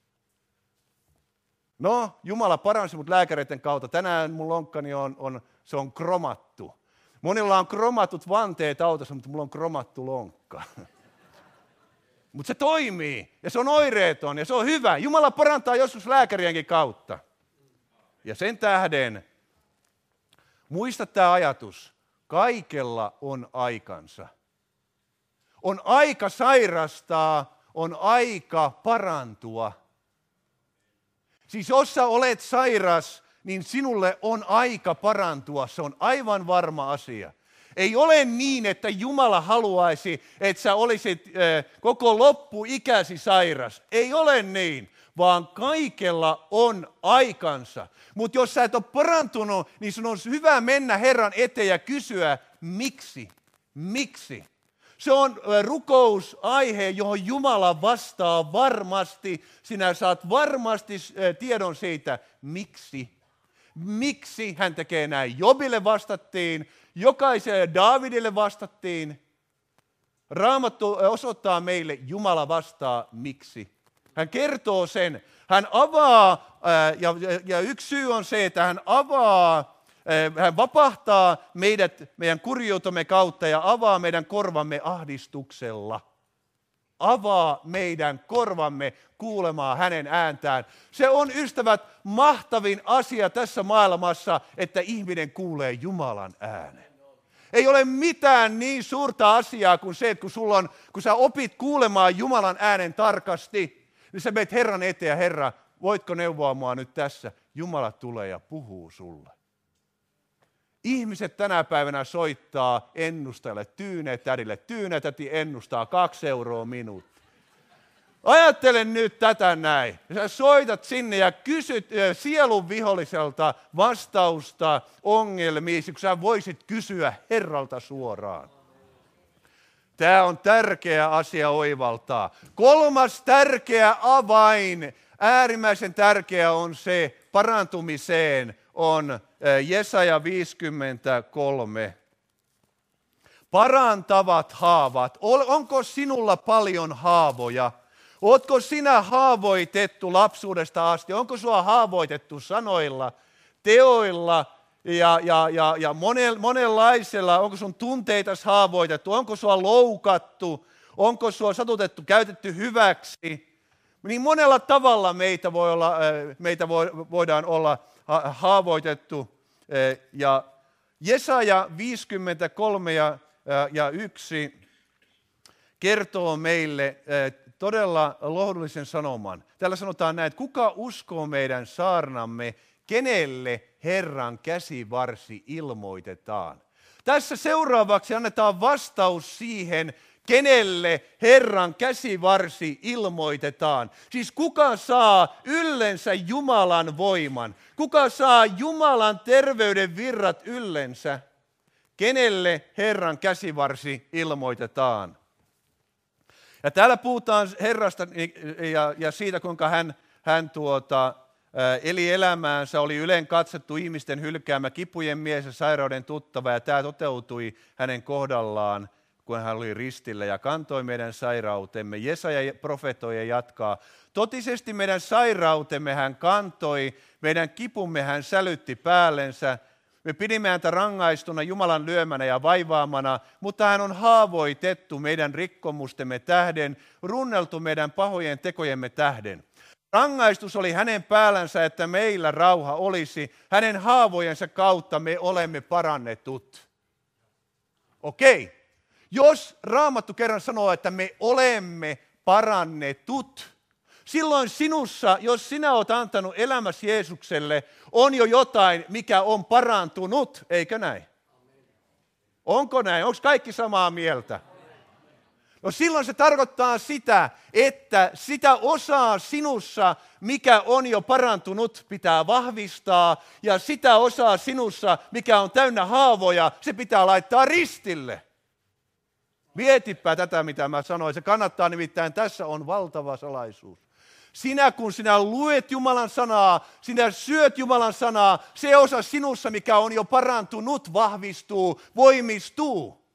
No, Jumala paransi mut lääkäreiden kautta. Tänään mun lonkkani on, on, se on kromattu. Monilla on kromatut vanteet autossa, mutta mulla on kromattu lonkka. Mutta se toimii ja se on oireeton ja se on hyvä. Jumala parantaa joskus lääkärienkin kautta. Ja sen tähden, muista tämä ajatus, kaikella on aikansa. On aika sairastaa, on aika parantua. Siis jos sä olet sairas, niin sinulle on aika parantua. Se on aivan varma asia. Ei ole niin, että Jumala haluaisi, että sä olisit äh, koko loppuikäsi sairas. Ei ole niin, vaan kaikella on aikansa. Mutta jos sä et ole parantunut, niin sun on hyvä mennä Herran eteen ja kysyä, miksi? Miksi? Se on rukousaihe, johon Jumala vastaa varmasti. Sinä saat varmasti tiedon siitä, miksi. Miksi hän tekee näin? Jobille vastattiin, jokaiselle Daavidille vastattiin. Raamattu osoittaa meille, Jumala vastaa miksi. Hän kertoo sen. Hän avaa, ja, ja yksi syy on se, että hän avaa, hän vapahtaa meidät meidän kurjuutemme kautta ja avaa meidän korvamme ahdistuksella. Avaa meidän korvamme kuulemaan hänen ääntään. Se on, ystävät, mahtavin asia tässä maailmassa, että ihminen kuulee Jumalan äänen. Ei ole mitään niin suurta asiaa kuin se, että kun, sulla on, kun sä opit kuulemaan Jumalan äänen tarkasti, niin sä meet Herran eteen ja Herra, voitko neuvoa mua nyt tässä? Jumala tulee ja puhuu sulle. Ihmiset tänä päivänä soittaa ennustajalle, Tyyne-tädille. Tyyne-täti ennustaa kaksi euroa minuutti. Ajattele nyt tätä näin. Sä soitat sinne ja kysyt sielun viholliselta vastausta ongelmiin, kun sä voisit kysyä Herralta suoraan. Tämä on tärkeä asia oivaltaa. Kolmas tärkeä avain, äärimmäisen tärkeä on se parantumiseen, on Jesaja viisikymmentäkolme. Parantavat haavat. Onko sinulla paljon haavoja? Ootko sinä haavoitettu lapsuudesta asti? Onko sinua haavoitettu sanoilla, teoilla ja, ja, ja, ja monenlaisella? Onko sun tunteitasi haavoitettu? Onko sinua loukattu? Onko sinua satutettu, käytetty hyväksi? Niin monella tavalla meitä, voi olla, meitä voidaan olla haavoitettu. Ja Jesaja viisikymmentäkolme ja, ja yksi kertoo meille todella lohdullisen sanoman. Täällä sanotaan näin, että kuka uskoo meidän saarnamme, kenelle Herran käsivarsi ilmoitetaan. Tässä seuraavaksi annetaan vastaus siihen, kenelle Herran käsivarsi ilmoitetaan. Siis kuka saa yllensä Jumalan voiman? Kuka saa Jumalan terveyden virrat yllensä? Kenelle Herran käsivarsi ilmoitetaan? Ja täällä puhutaan Herrasta ja, ja siitä, kuinka hän, hän tuota, eli elämäänsä, oli ylen katsottu ihmisten hylkäämä kipujen mies ja sairauden tuttava, ja tämä toteutui hänen kohdallaan, kun hän oli ristillä ja kantoi meidän sairautemme. Jesaja profetoi ja jatkaa. Totisesti meidän sairautemme hän kantoi, meidän kipumme hän sälytti päällensä. Me pidimme häntä rangaistuna Jumalan lyömänä ja vaivaamana, mutta hän on haavoitettu meidän rikkomustemme tähden, runneltu meidän pahojen tekojemme tähden. Rangaistus oli hänen päällänsä, että meillä rauha olisi. Hänen haavojensa kautta me olemme parannetut. Okei. Jos Raamattu kerran sanoo, että me olemme parannetut, silloin sinussa, jos sinä olet antanut elämäsi Jeesukselle, on jo jotain, mikä on parantunut, eikö näin? Onko näin? Onko kaikki samaa mieltä? No silloin se tarkoittaa sitä, että sitä osaa sinussa, mikä on jo parantunut, pitää vahvistaa, ja sitä osaa sinussa, mikä on täynnä haavoja, se pitää laittaa ristille. Mietipä tätä, mitä mä sanoin. Se kannattaa, nimittäin tässä on valtava salaisuus. Sinä, kun sinä luet Jumalan sanaa, sinä syöt Jumalan sanaa, se osa sinussa, mikä on jo parantunut, vahvistuu, voimistuu.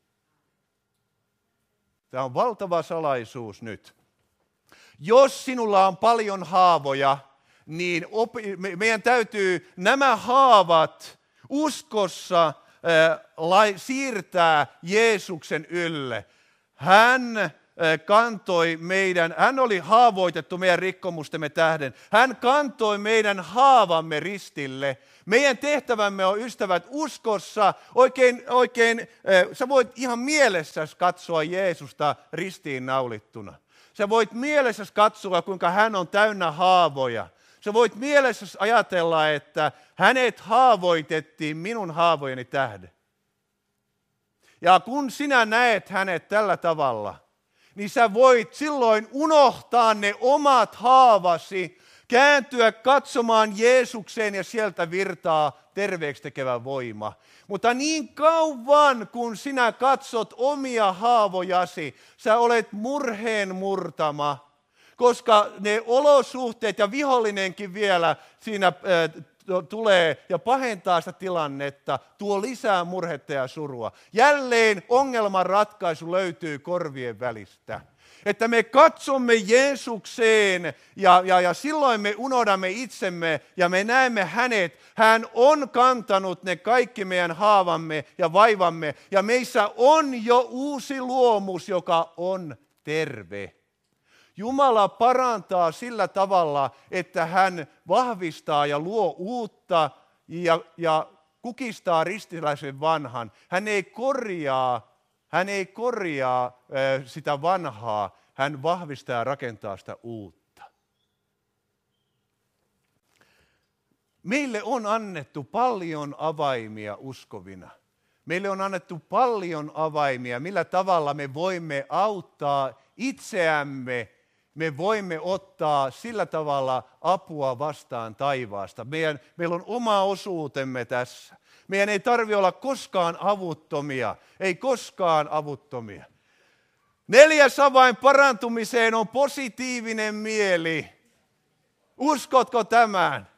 Tämä on valtava salaisuus nyt. Jos sinulla on paljon haavoja, niin opi, meidän täytyy nämä haavat uskossa siirtää Jeesuksen ylle. Hän kantoi meidän, hän oli haavoitettu meidän rikkomustemme tähden. Hän kantoi meidän haavamme ristille. Meidän tehtävämme on, ystävät, uskossa. Oikein, oikein, sä voit ihan mielessäsi katsoa Jeesusta ristiin naulittuna. Sä voit mielessäsi katsoa, kuinka hän on täynnä haavoja. Sä voit mielessäsi ajatella, että hänet haavoitettiin minun haavojeni tähden. Ja kun sinä näet hänet tällä tavalla, niin sä voit silloin unohtaa ne omat haavasi, kääntyä katsomaan Jeesukseen ja sieltä virtaa terveeksi tekevä voima. Mutta niin kauan kun sinä katsot omia haavojasi, sä olet murheen murtama. Koska ne olosuhteet ja vihollinenkin vielä siinä äh, tulee ja pahentaa sitä tilannetta, tuo lisää murhetta ja surua. Jälleen ongelman ratkaisu löytyy korvien välistä. Että me katsomme Jeesukseen ja, ja, ja silloin me unohdamme itsemme ja me näemme hänet. Hän on kantanut ne kaikki meidän haavamme ja vaivamme ja meissä on jo uusi luomus, joka on terve. Jumala parantaa sillä tavalla, että hän vahvistaa ja luo uutta ja, ja kukistaa ristiläisen vanhan. Hän ei korjaa, hän ei korjaa äh, sitä vanhaa, hän vahvistaa ja rakentaa sitä uutta. Meille on annettu paljon avaimia uskovina. Meille on annettu paljon avaimia, millä tavalla me voimme auttaa itseämme. Me voimme ottaa sillä tavalla apua vastaan taivaasta. Meidän, meillä on oma osuutemme tässä. Meidän ei tarvitse olla koskaan avuttomia. Ei koskaan avuttomia. Neljäs avain parantumiseen on positiivinen mieli. Uskotko tämän?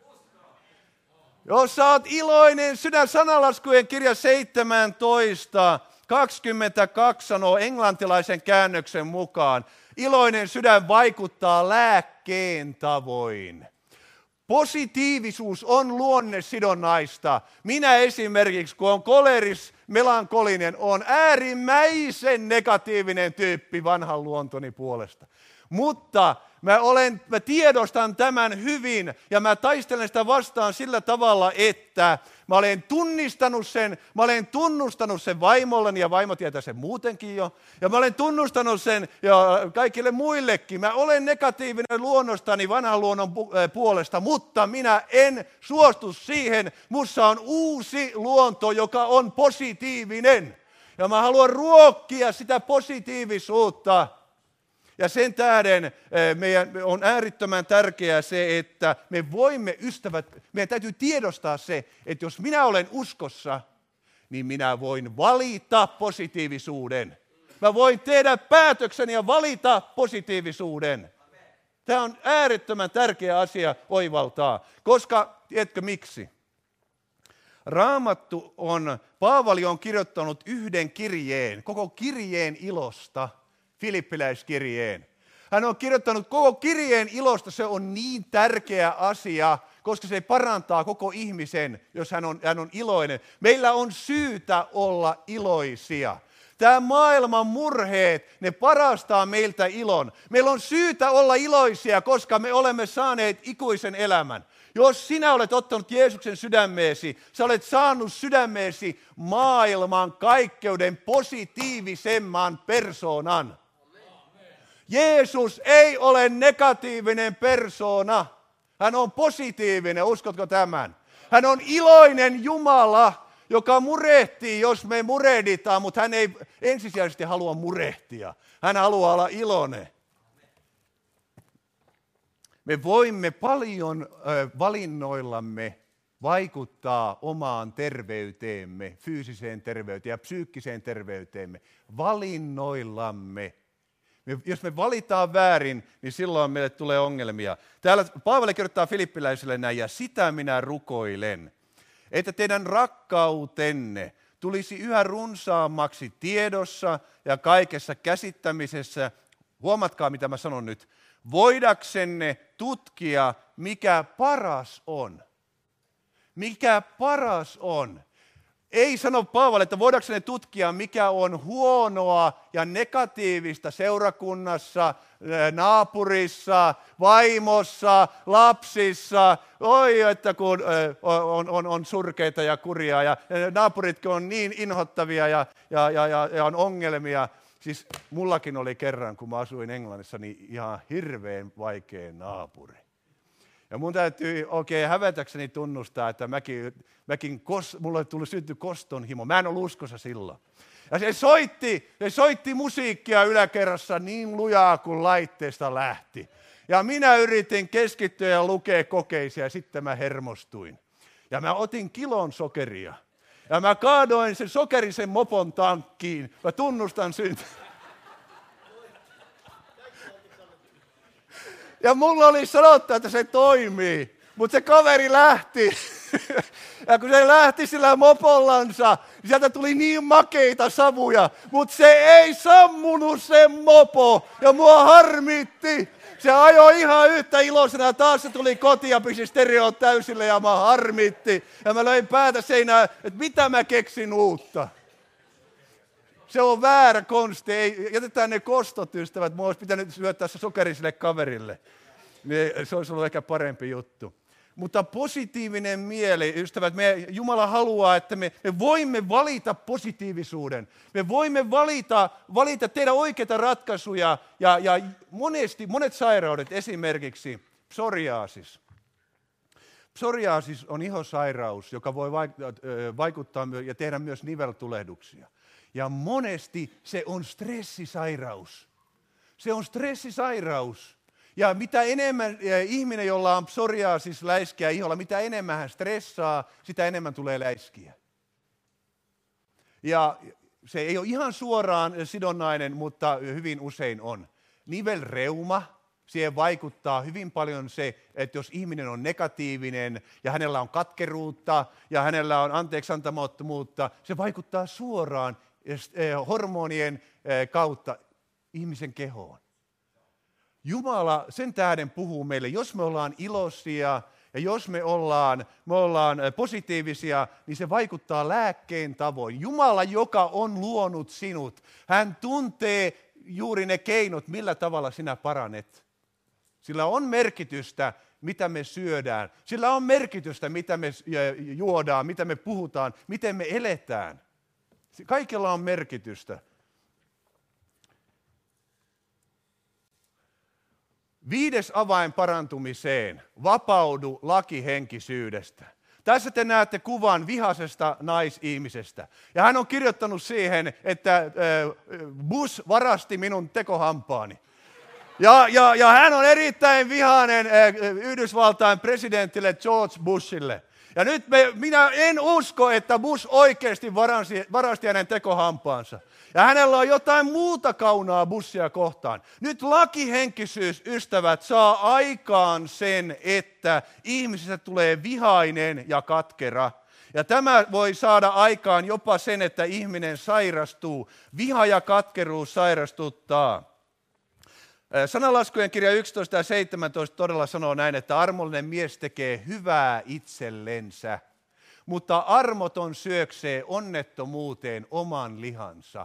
Jos sä oot iloinen, sydän sanalaskujen kirja seitsemäntoista, kaksikymmentäkaksi sanoo englantilaisen käännöksen mukaan. Iloinen sydän vaikuttaa lääkkeen tavoin. Positiivisuus on luonnesidonnaista. Minä esimerkiksi, kun on koleris, melankolinen, on äärimmäisen negatiivinen tyyppi vanhan luontoni puolesta. Mutta mä, olen, mä tiedostan tämän hyvin ja mä taistelen sitä vastaan sillä tavalla, että mä olen tunnistanut sen, mä olen tunnustanut sen vaimolleni ja vaimo tietää sen muutenkin jo. Ja mä olen tunnustanut sen ja kaikille muillekin. Mä olen negatiivinen luonnostani vanhan luonnon puolesta, mutta minä en suostu siihen. Mussa on uusi luonto, joka on positiivinen. Ja mä haluan ruokkia sitä positiivisuutta. Ja sen tähden meidän on äärettömän tärkeää se, että me voimme ystävät, meidän täytyy tiedostaa se, että jos minä olen uskossa, niin minä voin valita positiivisuuden. Mä voin tehdä päätökseni ja valita positiivisuuden. Tämä on äärettömän tärkeä asia oivaltaa, koska tiedätkö miksi? Raamattu on, Paavali on kirjoittanut yhden kirjeen, koko kirjeen ilosta, Filippiläiskirjeen. Hän on kirjoittanut koko kirjeen ilosta, se on niin tärkeä asia, koska se parantaa koko ihmisen, jos hän on, hän on iloinen. Meillä on syytä olla iloisia. Tämä maailman murheet, ne parastaa meiltä ilon. Meillä on syytä olla iloisia, koska me olemme saaneet ikuisen elämän. Jos sinä olet ottanut Jeesuksen sydämeesi, sä olet saanut sydämeesi maailman kaikkeuden positiivisemman persoonan. Jeesus ei ole negatiivinen persoona. Hän on positiivinen, uskotko tämän? Hän on iloinen Jumala, joka murehtii, jos me murehditaan, mutta hän ei ensisijaisesti halua murehtia. Hän haluaa olla iloinen. Me voimme paljon valinnoillamme vaikuttaa omaan terveyteemme, fyysiseen terveyteen ja psyykkiseen terveyteemme. Valinnoillamme. Me, jos me valitaan väärin, niin silloin meille tulee ongelmia. Täällä Paavali kirjoittaa filippiläisille näin, ja sitä minä rukoilen, että teidän rakkautenne tulisi yhä runsaammaksi tiedossa ja kaikessa käsittämisessä. Huomatkaa, mitä mä sanon nyt. Voidaksenne tutkia, mikä paras on. Mikä paras on. Ei sano Paavali, että voidaksenne tutkia, mikä on huonoa ja negatiivista seurakunnassa, naapurissa, vaimossa, lapsissa. Oi, että kun on, on, on surkeita ja kurjaa ja naapuritkin on niin inhottavia ja, ja, ja, ja on ongelmia. Siis mullakin oli kerran, kun mä asuin Englannissa, niin ihan hirveän vaikea naapuri. Ja mun täytyy oikein hävetäkseni tunnustaa, että mäkin, mäkin kos, mulle tuli synty kostonhimo. Mä en ollut uskossa silloin. Ja se soitti, se soitti musiikkia yläkerrassa niin lujaa, kun laitteesta lähti. Ja minä yritin keskittyä ja lukea kokeisia, ja sitten mä hermostuin. Ja mä otin kilon sokeria. Ja mä kaadoin sen sokerisen mopon tankkiin. Mä tunnustan syntä. Ja mulla oli sanottu, että se toimii. Mutta se kaveri lähti. Ja kun se lähti sillä mopollansa, niin sieltä tuli niin makeita savuja. Mutta se ei sammunut se mopo. Ja mua harmitti. Se ajoi ihan yhtä iloisena. Taas se tuli kotiin ja pisi stereot täysille ja mä harmitti. Ja mä löin päätä seinään, että mitä mä keksin uutta. Se on väärä konsti. Ei, jätetään ne kostot, ystävät. Mä olisi pitänyt syöttää se sokeri sille kaverille. Se olisi ollut ehkä parempi juttu. Mutta positiivinen mieli, ystävät, me, Jumala haluaa, että me, me voimme valita positiivisuuden. Me voimme valita, valita tehdä oikeita ratkaisuja ja, ja monesti, monet sairaudet, esimerkiksi psoriaasis. Psoriaasis on ihosairaus, joka voi vaikuttaa ja tehdä myös niveltulehduksia. Ja monesti se on stressisairaus. Se on stressisairaus. Ja mitä enemmän ihminen, jolla on psoriaasis, läiskeä iholla, mitä enemmän hän stressaa, sitä enemmän tulee läiskiä. Ja se ei ole ihan suoraan sidonnainen, mutta hyvin usein on. Nivelreuma, siihen vaikuttaa hyvin paljon se, että jos ihminen on negatiivinen ja hänellä on katkeruutta ja hänellä on anteeksiantamattomuutta, se vaikuttaa suoraan hormonien kautta ihmisen kehoon. Jumala sen tähden puhuu meille, jos me ollaan iloisia ja jos me ollaan, me ollaan positiivisia, niin se vaikuttaa lääkkeen tavoin. Jumala, joka on luonut sinut, hän tuntee juuri ne keinot, millä tavalla sinä paranet. Sillä on merkitystä, mitä me syödään. Sillä on merkitystä, mitä me juodaan, mitä me puhutaan, miten me eletään. Kaikella on merkitystä. Viides avain parantumiseen, vapaudu lakihenkisyydestä. Tässä te näette kuvan vihaisesta naisihmisestä. Ja hän on kirjoittanut siihen, että Bush varasti minun tekohampaani. Ja, ja, ja hän on erittäin vihainen Yhdysvaltain presidentille George Bushille. Ja nyt me, minä en usko, että Bush oikeasti varasti, varasti hänen tekohampaansa. Ja hänellä on jotain muuta kaunaa Bushia kohtaan. Nyt lakihenkisyys, ystävät, saa aikaan sen, että ihmisestä tulee vihainen ja katkera. Ja tämä voi saada aikaan jopa sen, että ihminen sairastuu. Viha ja katkeruus sairastuttaa. Sananlaskujen kirja yksitoista ja seitsemäntoista todella sanoo näin, että armollinen mies tekee hyvää itsellensä, mutta armoton syöksee onnettomuuteen oman lihansa.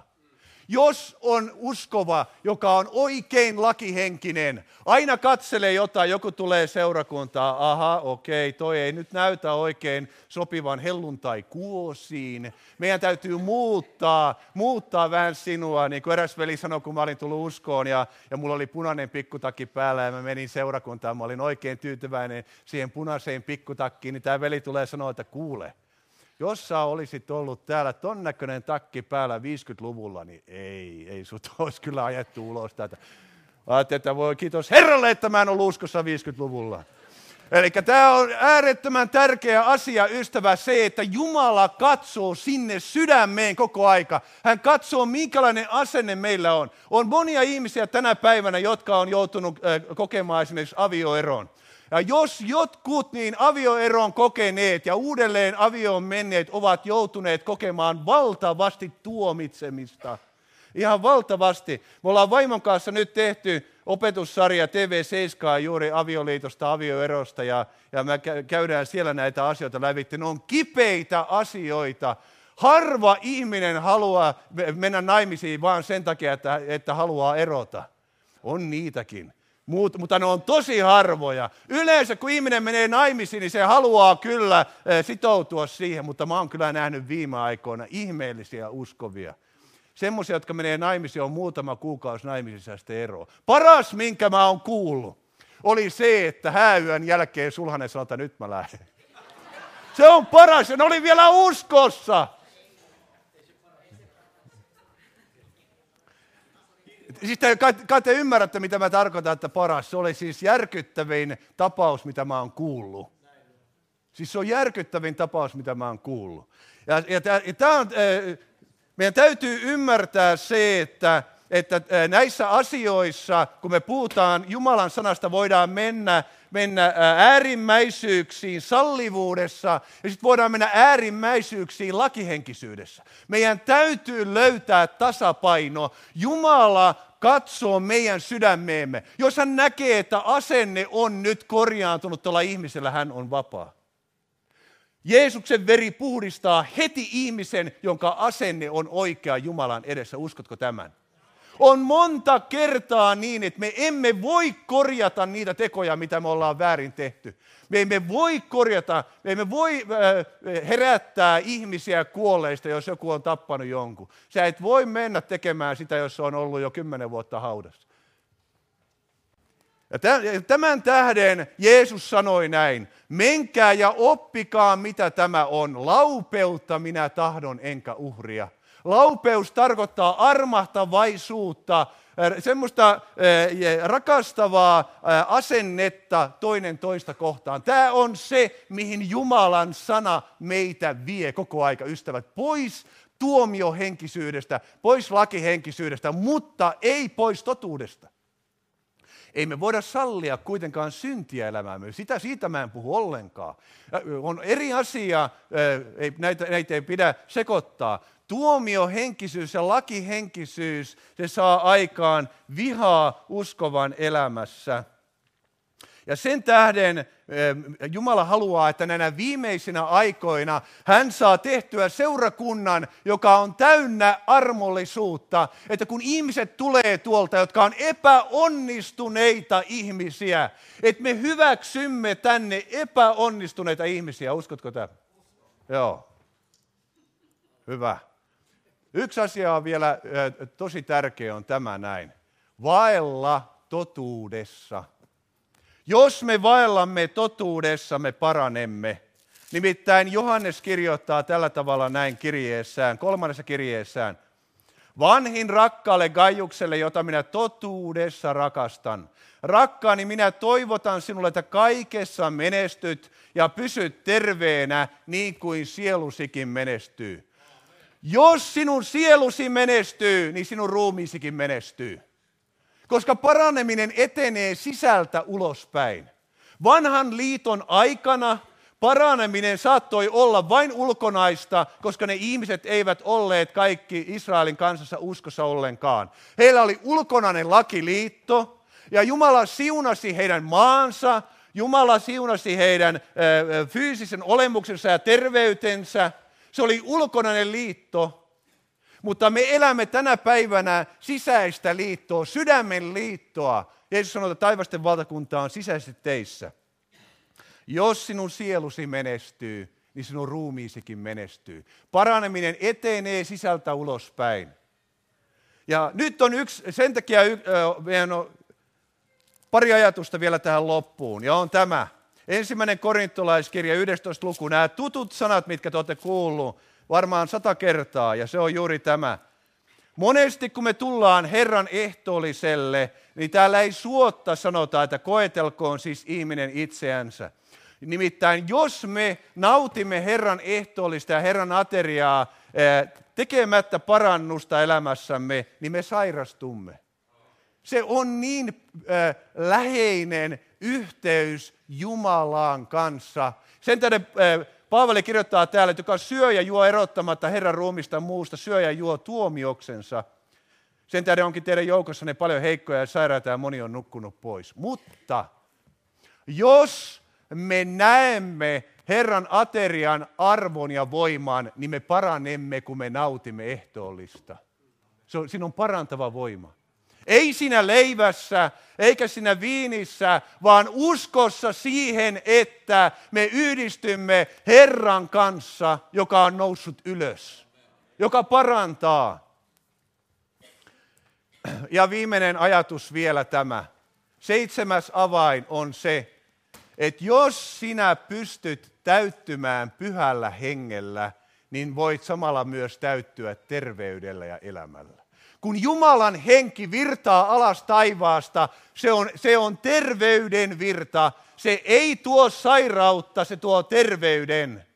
Jos on uskova, joka on oikein lakihenkinen, aina katselee jotain, joku tulee seurakuntaan, aha, okei, toi ei nyt näytä oikein sopivan helluntai-kuosiin. Meidän täytyy muuttaa, muuttaa vähän sinua, niin kuin eräs veli sanoi, kun mä olin tullut uskoon ja, ja mulla oli punainen pikkutakki päällä ja mä menin seurakuntaan, mä olin oikein tyytyväinen siihen punaiseen pikkutakkiin, niin tämä veli tulee sanoa, että kuule, jos sä olisit ollut täällä ton näköinen takki päällä viisikymmentäluvulla, niin ei, ei sut olisi kyllä ajettu ulos tätä. Ajattelin, että voi kiitos Herralle, että mä en ollut uskossa viisikymmentäluvulla. Eli tämä on äärettömän tärkeä asia, ystävä, se, että Jumala katsoo sinne sydämeen koko aika. Hän katsoo, minkälainen asenne meillä on. On monia ihmisiä tänä päivänä, jotka on joutunut kokemaan esimerkiksi avioeron. Ja jos jotkut niin avioeron kokeneet ja uudelleen avioon menneet ovat joutuneet kokemaan valtavasti tuomitsemista. Ihan valtavasti. Me ollaan vaimon kanssa nyt tehty opetussarja T V seitsemän juuri avioliitosta, avioerosta ja, ja me käydään siellä näitä asioita lävitse. Ne on kipeitä asioita. Harva ihminen haluaa mennä naimisiin vaan sen takia, että, että haluaa erota. On niitäkin. Mut, mutta ne on tosi harvoja. Yleensä kun ihminen menee naimisiin, niin se haluaa kyllä sitoutua siihen, mutta mä oon kyllä nähnyt viime aikoina ihmeellisiä uskovia. Semmoisia, jotka menee naimisiin, on muutama kuukausi naimisissa ja sitten ero. Paras, minkä mä oon kuullut, oli se, että hääyön jälkeen sulhanen sanoi, että nyt mä lähden. Se on paras, ja ne oli vielä uskossa. Siis te, kai, kai te ymmärrätte, mitä mä tarkoitan, että paras. Se oli siis järkyttävin tapaus, mitä mä oon kuullut. Siis se on järkyttävin tapaus, mitä mä oon kuullut. Ja, ja, ja tää on, meidän täytyy ymmärtää se, että, että näissä asioissa, kun me puhutaan Jumalan sanasta, voidaan mennä, mennä äärimmäisyyksiin sallivuudessa ja sitten voidaan mennä äärimmäisyyksiin lakihenkisyydessä. Meidän täytyy löytää tasapaino. Jumala katsoo meidän sydämeemme. Jos hän näkee, että asenne on nyt korjaantunut tuolla ihmisellä, hän on vapaa. Jeesuksen veri puhdistaa heti ihmisen, jonka asenne on oikea Jumalan edessä. Uskotko tämän? On monta kertaa niin, että me emme voi korjata niitä tekoja, mitä me ollaan väärin tehty. Me emme voi korjata, me emme voi herättää ihmisiä kuolleista, jos joku on tappanut jonkun. Sä et voi mennä tekemään sitä, jos se on ollut jo kymmenen vuotta haudassa. Ja tämän tähden Jeesus sanoi näin, menkää ja oppikaa mitä tämä on, laupeutta minä tahdon enkä uhria. Laupeus tarkoittaa armahtavaisuutta, semmoista rakastavaa asennetta toinen toista kohtaan. Tämä on se, mihin Jumalan sana meitä vie koko aika, ystävät. Pois tuomiohenkisyydestä, pois lakihenkisyydestä, mutta ei pois totuudesta. Ei me voida sallia kuitenkaan syntiä elämäämme. Sitä, siitä mä en puhu ollenkaan. On eri asia, ei, näitä, näitä ei pidä sekoittaa. Tuomiohenkisyys ja lakihenkisyys, se saa aikaan vihaa uskovan elämässä. Ja sen tähden Jumala haluaa, että näinä viimeisinä aikoina hän saa tehtyä seurakunnan, joka on täynnä armollisuutta. Että kun ihmiset tulee tuolta, jotka on epäonnistuneita ihmisiä, että me hyväksymme tänne epäonnistuneita ihmisiä. Uskotko tämä? Joo. Hyvä. Yksi asia on vielä tosi tärkeä, on tämä näin. Vaella totuudessa. Jos me vaellamme totuudessa, me paranemme. Nimittäin Johannes kirjoittaa tällä tavalla näin kirjeessään, kolmannessa kirjeessään. Vanhin rakkaalle Gaiukselle, jota minä totuudessa rakastan. Rakkaani, minä toivotan sinulle, että kaikessa menestyt ja pysyt terveenä niin kuin sielusikin menestyy. Jos sinun sielusi menestyy, niin sinun ruumiisikin menestyy. Koska paraneminen etenee sisältä ulospäin. Vanhan liiton aikana paraneminen saattoi olla vain ulkonaista, koska ne ihmiset eivät olleet kaikki Israelin kansassa uskossa ollenkaan. Heillä oli ulkonainen lakiliitto ja Jumala siunasi heidän maansa, Jumala siunasi heidän fyysisen olemuksensa ja terveytensä. Se oli ulkonainen liitto. Mutta me elämme tänä päivänä sisäistä liittoa, sydämen liittoa. Jeesus sanoi, että taivasten valtakunta on sisäisesti teissä. Jos sinun sielusi menestyy, niin sinun ruumiisikin menestyy. Paraneminen etenee sisältä ulospäin. Ja nyt on yksi, sen takia meidän on pari ajatusta vielä tähän loppuun, ja on tämä. Ensimmäinen korintolaiskirja, yhdestoista luku, nämä tutut sanat, mitkä te olette kuullut, varmaan sata kertaa, ja se on juuri tämä. Monesti kun me tullaan Herran ehtoolliselle, niin täällä ei suotta sanota, että koetelkoon siis ihminen itseänsä. Nimittäin jos me nautimme Herran ehtoollista ja Herran ateriaa tekemättä parannusta elämässämme, niin me sairastumme. Se on niin äh, läheinen yhteys Jumalan kanssa. Sen tähden äh, Paavali kirjoittaa täällä, että joka syö ja juo erottamatta Herran ruumista muusta, syö ja juo tuomioksensa. Sen tähden onkin teidän joukossanne paljon heikkoja ja sairaita ja moni on nukkunut pois. Mutta jos me näemme Herran aterian arvon ja voiman, niin me paranemme, kun me nautimme ehtoollista. Se on, siinä on parantava voima. Ei siinä leivässä, eikä siinä viinissä, vaan uskossa siihen, että me yhdistymme Herran kanssa, joka on noussut ylös, joka parantaa. Ja viimeinen ajatus vielä tämä. Seitsemäs avain on se, että jos sinä pystyt täyttymään pyhällä hengellä, niin voit samalla myös täyttyä terveydellä ja elämällä. Kun Jumalan henki virtaa alas taivaasta, se on, se on terveyden virta. Se ei tuo sairautta, se tuo terveyden.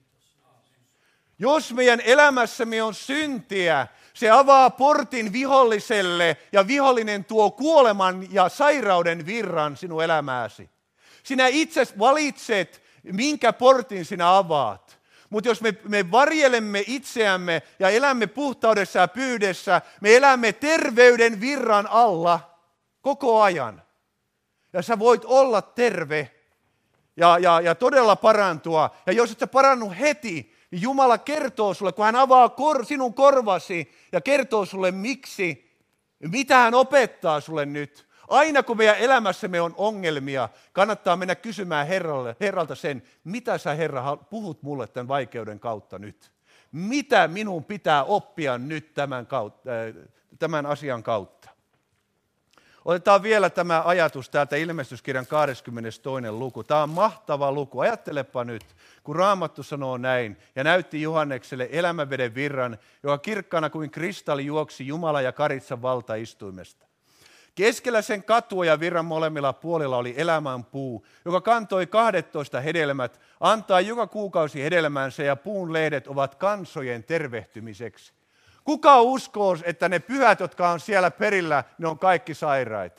Jos meidän elämässämme on syntiä, se avaa portin viholliselle ja vihollinen tuo kuoleman ja sairauden virran sinun elämääsi. Sinä itse valitset, minkä portin sinä avaat. Mutta jos me, me varjelemme itseämme ja elämme puhtaudessa ja pyydessä, me elämme terveyden virran alla koko ajan. Ja sä voit olla terve ja, ja, ja todella parantua. Ja jos et sä parannu heti, niin Jumala kertoo sulle, kun hän avaa kor, sinun korvasi ja kertoo sulle, miksi Mitä hän opettaa sulle nyt? Aina kun meidän elämässämme on ongelmia, kannattaa mennä kysymään Herralle, Herralta sen, mitä sä Herra puhut mulle tämän vaikeuden kautta nyt? Mitä minun pitää oppia nyt tämän, kautta, tämän asian kautta? Otetaan vielä tämä ajatus täältä Ilmestyskirjan kahdeskymmenestoinen luku. Tämä on mahtava luku. Ajattelepa nyt, kun Raamattu sanoo näin ja näytti Johannekselle elämänveden virran, joka kirkkaana kuin kristalli juoksi Jumala ja Karitsan valtaistuimesta. Keskellä sen katua ja virran molemmilla puolilla oli elämän puu, joka kantoi kahdettoista hedelmät, antaa joka kuukausi hedelmänsä ja puun lehdet ovat kansojen tervehtymiseksi. Kuka uskoo, että ne pyhät, jotka on siellä perillä, ne on kaikki sairaita?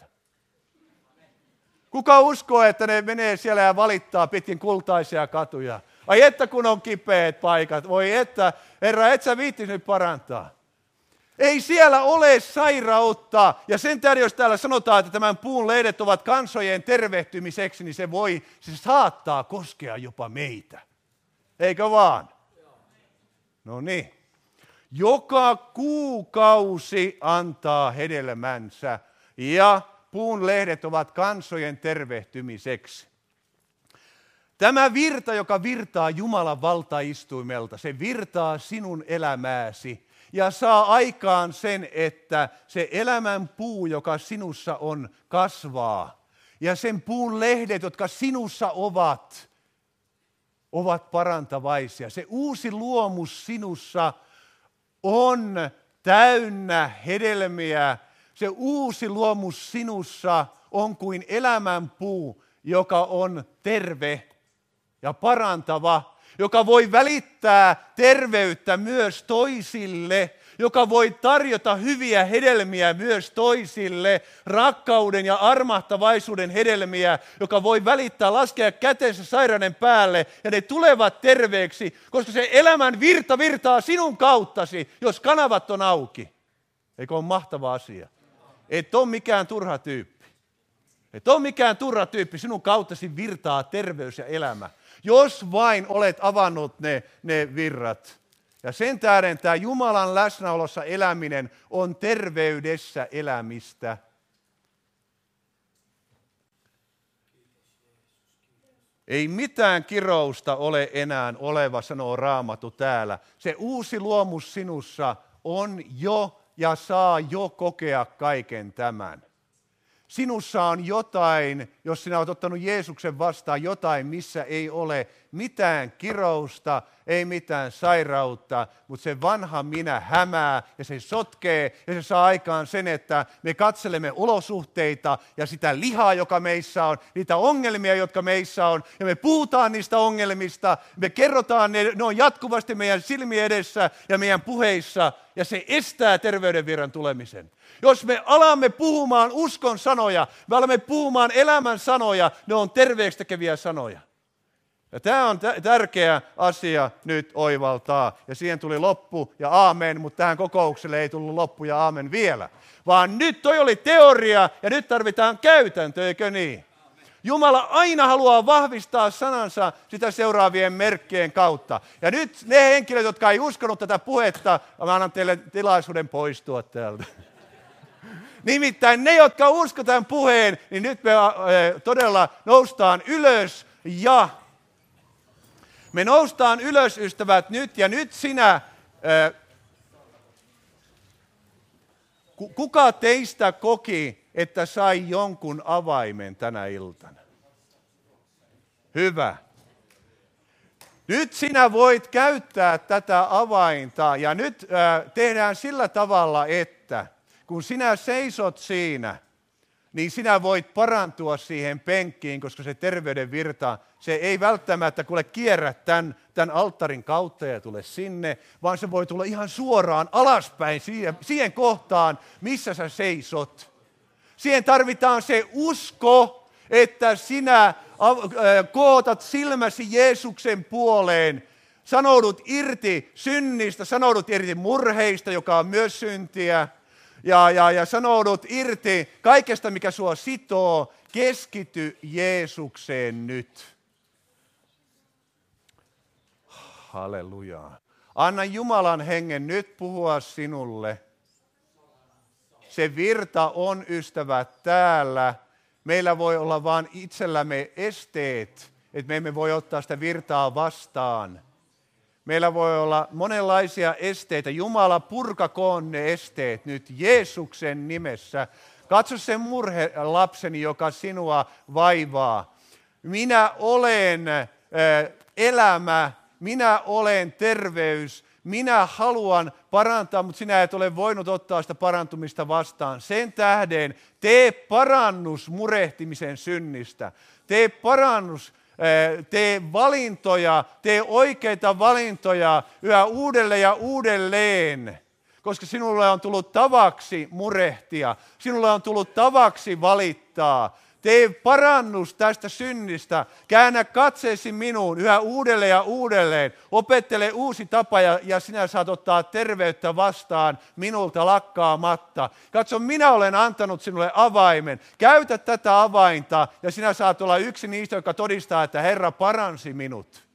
Kuka uskoo, että ne menee siellä ja valittaa pitkin kultaisia katuja? Ai että kun on kipeät paikat, voi että, Herra, et sä viittisi nyt parantaa. Ei siellä ole sairautta. Ja sen tähden, jos täällä sanotaan, että tämän puun lehdet ovat kansojen tervehtymiseksi, niin se voi, se saattaa koskea jopa meitä. Eikö vaan? No niin. Joka kuukausi antaa hedelmänsä ja puun lehdet ovat kansojen tervehtymiseksi. Tämä virta, joka virtaa Jumalan valtaistuimelta, se virtaa sinun elämääsi ja saa aikaan sen, että se elämän puu, joka sinussa on, kasvaa. Ja sen puun lehdet, jotka sinussa ovat, ovat parantavaisia. Se uusi luomus sinussa on täynnä hedelmiä. Se uusi luomus sinussa on kuin elämän puu, joka on terve ja parantava, joka voi välittää terveyttä myös toisille, joka voi tarjota hyviä hedelmiä myös toisille, rakkauden ja armahtavaisuuden hedelmiä, joka voi välittää, laskea kätensä sairauden päälle ja ne tulevat terveeksi, koska se elämän virta virtaa sinun kauttasi, jos kanavat on auki. Eikö ole mahtava asia? Et ole mikään turha tyyppi. Et ole mikään turha tyyppi, sinun kauttasi virtaa terveys ja elämä. Jos vain olet avannut ne, ne virrat. Ja sen tähden tämä Jumalan läsnäolossa eläminen on terveydessä elämistä. Ei mitään kirousta ole enää oleva, sanoo Raamattu täällä. Se uusi luomus sinussa on jo ja saa jo kokea kaiken tämän. Sinussa on jotain, jos sinä olet ottanut Jeesuksen vastaan, jotain, missä ei ole mitään kirousta, ei mitään sairautta, mutta se vanha minä hämää ja se sotkee ja se saa aikaan sen, että me katselemme olosuhteita ja sitä lihaa, joka meissä on, niitä ongelmia, jotka meissä on, ja me puhutaan niistä ongelmista, me kerrotaan ne, ne on jatkuvasti meidän silmien edessä ja meidän puheissa, ja se estää terveydenvirran tulemisen. Jos me alamme puhumaan uskon sanoja, me alamme puhumaan elämän sanoja, ne on terveeksi tekeviä sanoja. Ja tämä on t- tärkeä asia nyt oivaltaa. Ja siihen tuli loppu ja aamen, mutta tähän kokoukselle ei tullut loppu ja aamen vielä. Vaan nyt toi oli teoria ja nyt tarvitaan käytäntö, eikö niin? Jumala aina haluaa vahvistaa sanansa sitä seuraavien merkkien kautta. Ja nyt ne henkilöt, jotka ei uskonut tätä puhetta, mä annan teille tilaisuuden poistua täältä. Nimittäin ne, jotka uskovat tämän puheen, niin nyt me todella noustaan ylös ja me noustaan ylös, ystävät, nyt ja nyt sinä, kuka teistä koki, että sai jonkun avaimen tänä iltana? Hyvä. Nyt sinä voit käyttää tätä avainta ja nyt tehdään sillä tavalla, että kun sinä seisot siinä, niin sinä voit parantua siihen penkkiin, koska se terveyden virta, se ei välttämättä kuule kierrä tämän, tämän alttarin kautta ja tule sinne, vaan se voi tulla ihan suoraan alaspäin siihen, siihen kohtaan, missä sä seisot. Siihen tarvitaan se usko, että sinä kootat silmäsi Jeesuksen puoleen, sanoudut irti synnistä, sanoudut irti murheista, joka on myös syntiä, ja, ja, ja sanoudut irti kaikesta, mikä sua sitoo, keskity Jeesukseen nyt. Halleluja. Anna Jumalan hengen nyt puhua sinulle. Se virta on, ystävät, täällä. Meillä voi olla vain itsellämme esteet, että me emme voi ottaa sitä virtaa vastaan. Meillä voi olla monenlaisia esteitä. Jumala, purkakoon ne esteet nyt Jeesuksen nimessä. Katso sen murhe, lapseni, joka sinua vaivaa. Minä olen äh, elämä, minä olen terveys, minä haluan parantaa, mutta sinä et ole voinut ottaa sitä parantumista vastaan. Sen tähden tee parannus murehtimisen synnistä. Tee parannus, äh, tee valintoja, tee oikeita valintoja yhä uudelleen ja uudelleen. Koska sinulle on tullut tavaksi murehtia, sinulle on tullut tavaksi valittaa. Tee parannus tästä synnistä, käännä katseesi minuun yhä uudelleen ja uudelleen. Opettele uusi tapa ja, ja sinä saat ottaa terveyttä vastaan minulta lakkaamatta. Katso, minä olen antanut sinulle avaimen. Käytä tätä avainta ja sinä saat olla yksi niistä, joka todistaa, että Herra paransi minut.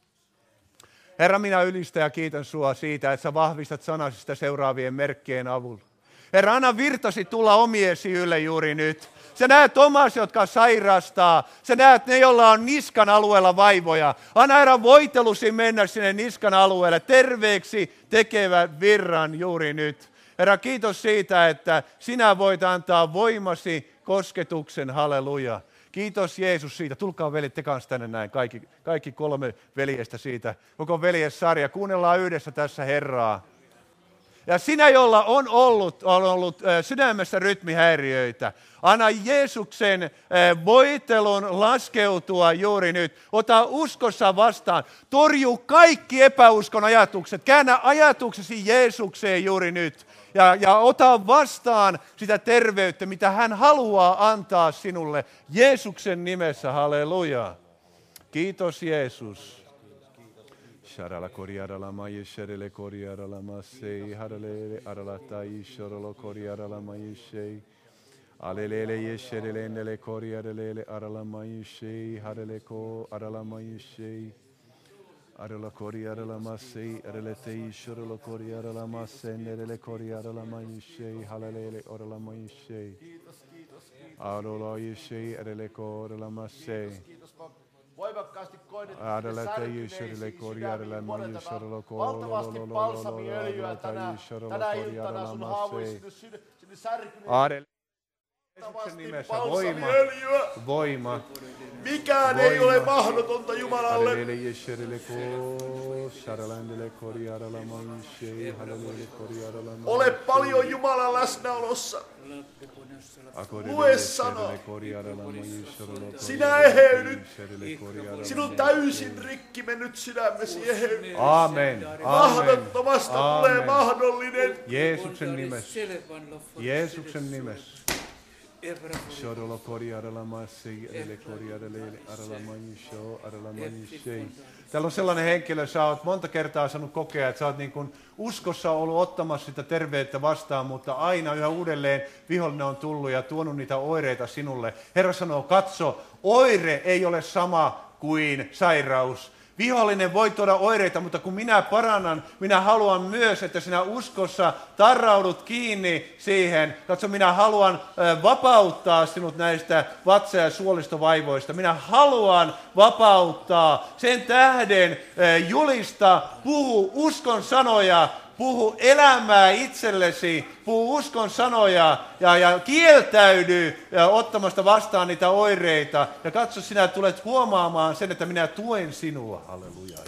Herra, minä ylistän ja kiitän sinua siitä, että sä vahvistat sanasi sitä seuraavien merkkien avulla. Herra, anna virtasi tulla omiesi ylle juuri nyt. Sä näet omasi, jotka sairastaa. Sä näet ne, joilla on niskan alueella vaivoja. Anna Herra voitelusi mennä sinne niskan alueelle. Terveeksi tekevä virran juuri nyt. Herra, kiitos siitä, että sinä voit antaa voimasi kosketuksen. Halleluja. Kiitos Jeesus siitä. Tulkaa veljet te kanssa tänne näin. Kaikki, kaikki kolme veljestä siitä. Koko veljessarja. Kuunnellaan yhdessä tässä Herraa. Ja sinä, jolla on ollut, on ollut sydämessä rytmihäiriöitä, anna Jeesuksen voitelun laskeutua juuri nyt. Ota uskossa vastaan. Torju kaikki epäuskon ajatukset. Käännä ajatuksesi Jeesukseen juuri nyt. Ja, ja ota vastaan sitä terveyttä, mitä hän haluaa antaa sinulle. Jeesuksen nimessä, halleluja. Kiitos Jeesus. Sharala koriarala mayesherele koriarala masei harale arala tai shorolo koriarala mayeshei alelele yesherele nele koriarele arala mayeshei harale ko arala mayeshei arala koriarala masei arale tei shorolo koriarala masei nele koriarala mayeshei halele arala mayeshei arala yeshei arale ko arala masei voimakkaasti koitettiin sinne särkyneisiin sydämiin, monelta valtavasti balsamiöljyä tänä, tänä iltana sun haavoistunut sinne särkyneisiin. Jeesuksen nimessä voima, voima. Mikään ei ole mahdotonta Jumalalle. Ole paljon Jumalan läsnäolossa. Lue sana. Sinä eheydyt. Sinun täysin rikki mennyt sydämesi eheydyt. Amen. Mahdottomasta tulee mahdollinen. Jeesuksen nimessä. Jeesuksen nimessä. Täällä on sellainen henkilö, sä oot monta kertaa saanut kokea, että sä oot niin kuin uskossa ollut ottamassa sitä terveyttä vastaan, mutta aina yhä uudelleen vihollinen on tullut ja tuonut niitä oireita sinulle. Herra sanoo, katso, oire ei ole sama kuin sairaus. Vihollinen voi tuoda oireita, mutta kun minä parannan, minä haluan myös, että sinä uskossa tarraudut kiinni siihen. Katso, minä haluan vapauttaa sinut näistä vatsa- ja suolistovaivoista. Minä haluan vapauttaa. Sen tähden julista, puhu uskon sanoja, puhu elämää itsellesi, puhu uskon sanoja ja, ja kieltäydy ja ottamasta vastaan niitä oireita. Ja katso, sinä tulet huomaamaan sen, että minä tuen sinua. Halleluja.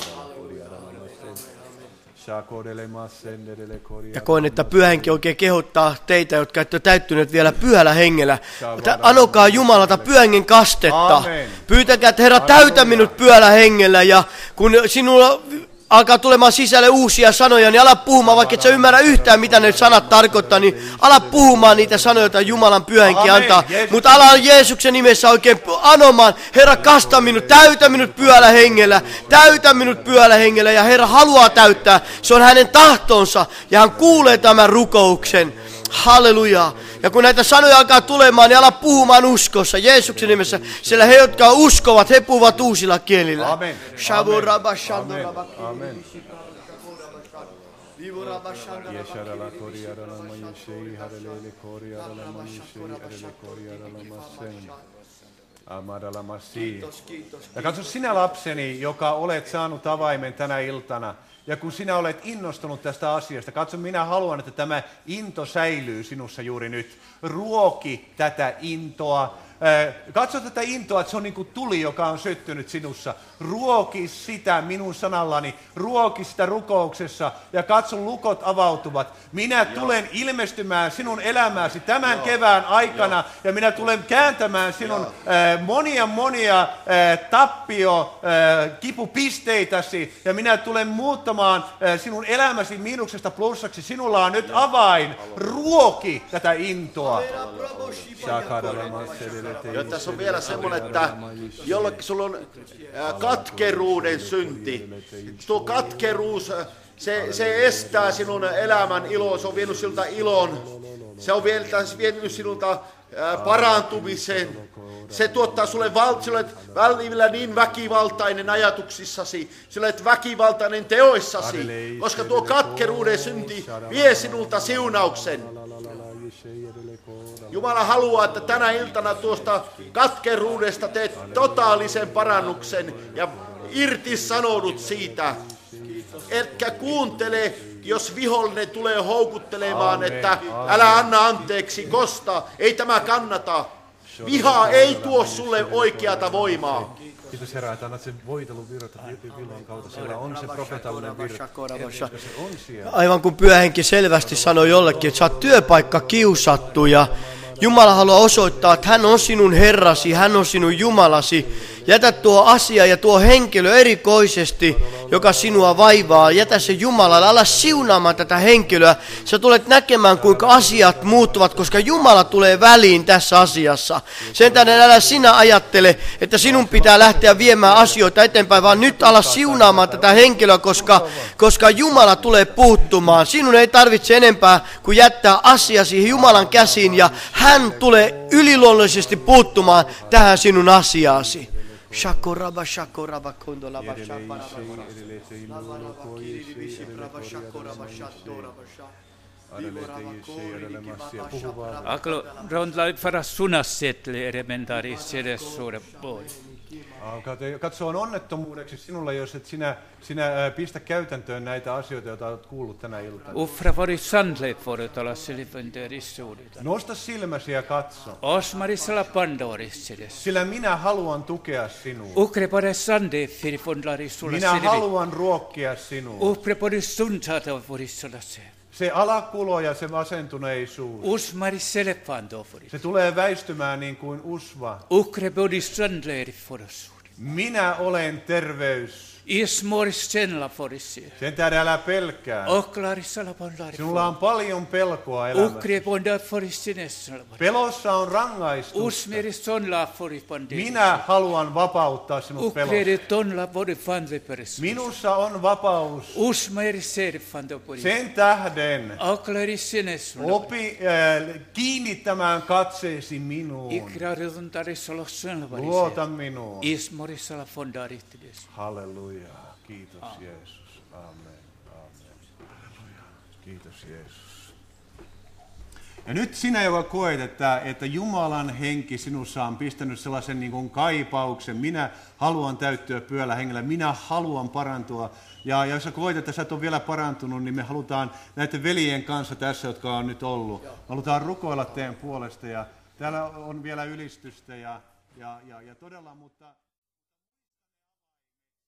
Ja koen, että Pyhä Henki oikein kehottaa teitä, jotka ette ole täyttyneet vielä pyhällä hengellä. Mutta anokaa Jumalalta Pyhän Hengen kastetta. Amen. Pyytäkää, että Herra, täytä minut pyhällä hengellä. Ja kun sinulla alkaa tulemaan sisälle uusia sanoja, niin ala puhumaan, vaikka et sä ymmärrä yhtään, mitä ne sanat tarkoittaa, niin ala puhumaan niitä sanoja, joita Jumalan Pyhä Henki antaa. Mutta ala Jeesuksen nimessä oikein anomaan, Herra, kasta minut, täytä minut pyhällä hengellä, täytä minut pyhällä hengellä, ja Herra haluaa täyttää, se on hänen tahtonsa, ja hän kuulee tämän rukouksen. Halleluja. Ja kun näitä sanoja alkaa tulemaan, niin ala puhumaan uskossa, Jeesuksen nimessä, sillä he, jotka uskovat, he puhuvat uusilla kielillä. Amen. Amen. Amen. Amen. Yesharala koriarala mayeshei harelele koriarala mayeshei harele koriarala massein. Amadala massi. Ja katso sinä lapseni, joka olet saanut avaimen tänä iltana. Ja kun sinä olet innostunut tästä asiasta, katso, minä haluan, että tämä into säilyy sinussa juuri nyt. Ruoki tätä intoa. Katso tätä intoa, että se on niin kuin tuli, joka on syttynyt sinussa. Ruoki sitä minun sanallani, ruoki sitä rukouksessa ja katso, lukot avautuvat. Minä tulen ilmestymään sinun elämääsi tämän Joo. kevään aikana Joo. ja minä tulen kääntämään sinun äh, monia monia äh, tappio, äh, kipupisteitäsi ja minä tulen muuttamaan äh, sinun elämäsi miinuksesta plussaksi. Sinulla on nyt avain, ruoki tätä intoa. Ja tässä on vielä semmoinen, että jollekin sulla on katkeruuden synti. Tuo katkeruus, se, se estää sinun elämän iloa, se on vienyt sinulta ilon, se on vienyt sinulta parantumisen. Se tuottaa sulle, val, sulle olet välillä niin väkivaltainen ajatuksissasi, sulle olet väkivaltainen teoissasi, koska tuo katkeruuden synti vie sinulta siunauksen. Jumala haluaa, että tänä iltana tuosta katkeruudesta teet totaalisen parannuksen ja irtisanoudut siitä. Etkä kuuntele, jos vihollinen tulee houkuttelemaan, Amen. Että älä anna anteeksi, kosta, ei tämä kannata. Viha ei tuo sulle oikeata voimaa. Kiitos Herra, että annat sen voitelun virrata villan kautta. Siellä on se profetallinen virta. Aivan kuin Pyhä Henki selvästi sanoi jollekin, että sä oot työpaikka kiusattu ja Jumala haluaa osoittaa, että hän on sinun Herrasi, hän on sinun Jumalasi. Jätä tuo asia ja tuo henkilö erikoisesti, joka sinua vaivaa. Jätä se Jumalalle, ala siunaamaan tätä henkilöä. Sä tulet näkemään, kuinka asiat muuttuvat, koska Jumala tulee väliin tässä asiassa. Sen tähden älä sinä ajattele, että sinun pitää lähteä viemään asioita eteenpäin, vaan nyt ala siunaamaan tätä henkilöä, koska, koska Jumala tulee puuttumaan. Sinun ei tarvitse enempää kuin jättää asia siihen Jumalan käsiin ja hän tulee yliluonnollisesti puuttumaan tähän sinun asiaasi. Shakoraba shakoraba kondolaba shakoraba Aklo rondlait faras sunassetle elementaari sedessuuden puoli. Katso, on onnettomuudeksi sinulle, jos et sinä, sinä pistä käytäntöön näitä asioita, joita olet kuullut tänä iltana. Uffra varit sandleet voivat olla seliventöörissuudita. Nosta silmäsi ja katso. Osmarissala pandoorissedes. Sillä minä haluan tukea sinua. Ukre pare sande firifondlarissulla minä selvi. Haluan ruokkia sinua. Ukre pare suntaata vorissulla se. Se alakulo ja se masentuneisuus. Usmari selefandooforis. Se tulee väistymään niin kuin usva. Ukre bodis sandleeri forossuud. Minä olen terveys. Ismoris senla forissi. Sen tähden älä pelkää. Oklaarissala pondari. Sinulla on paljon pelkoa elämässä. Ukre ponda forissinessala. Pelossa on rangaistusta. Usmeris sonla foripandi. Minä haluan vapauttaa sinut pelosta. Ukre tonla vodi fanleperis. Minussa on vapaus. Usmeris serifandopori. Sen tähden. Oklaarissinessala. Opi äh, kiinnittämään katseesi minuun. Ikrariduntarissala senlavarissa. Luota minuun. Ismorissala fondarittides. Halleluja. Kiitos Amen. Jeesus. Amen. Amen. Halleluja. Kiitos Jeesus. Ja nyt sinä, joka koet, että, että Jumalan henki sinussa on pistänyt sellaisen niin kuin kaipauksen, minä haluan täyttyä Pyhällä hengellä, minä haluan parantua. Ja, ja jos sä koet, että sä et ole vielä parantunut, niin me halutaan näiden veljen kanssa tässä, jotka on nyt ollut. Me halutaan rukoilla teidän puolesta ja täällä on vielä ylistystä ja, ja, ja, ja todella, mutta...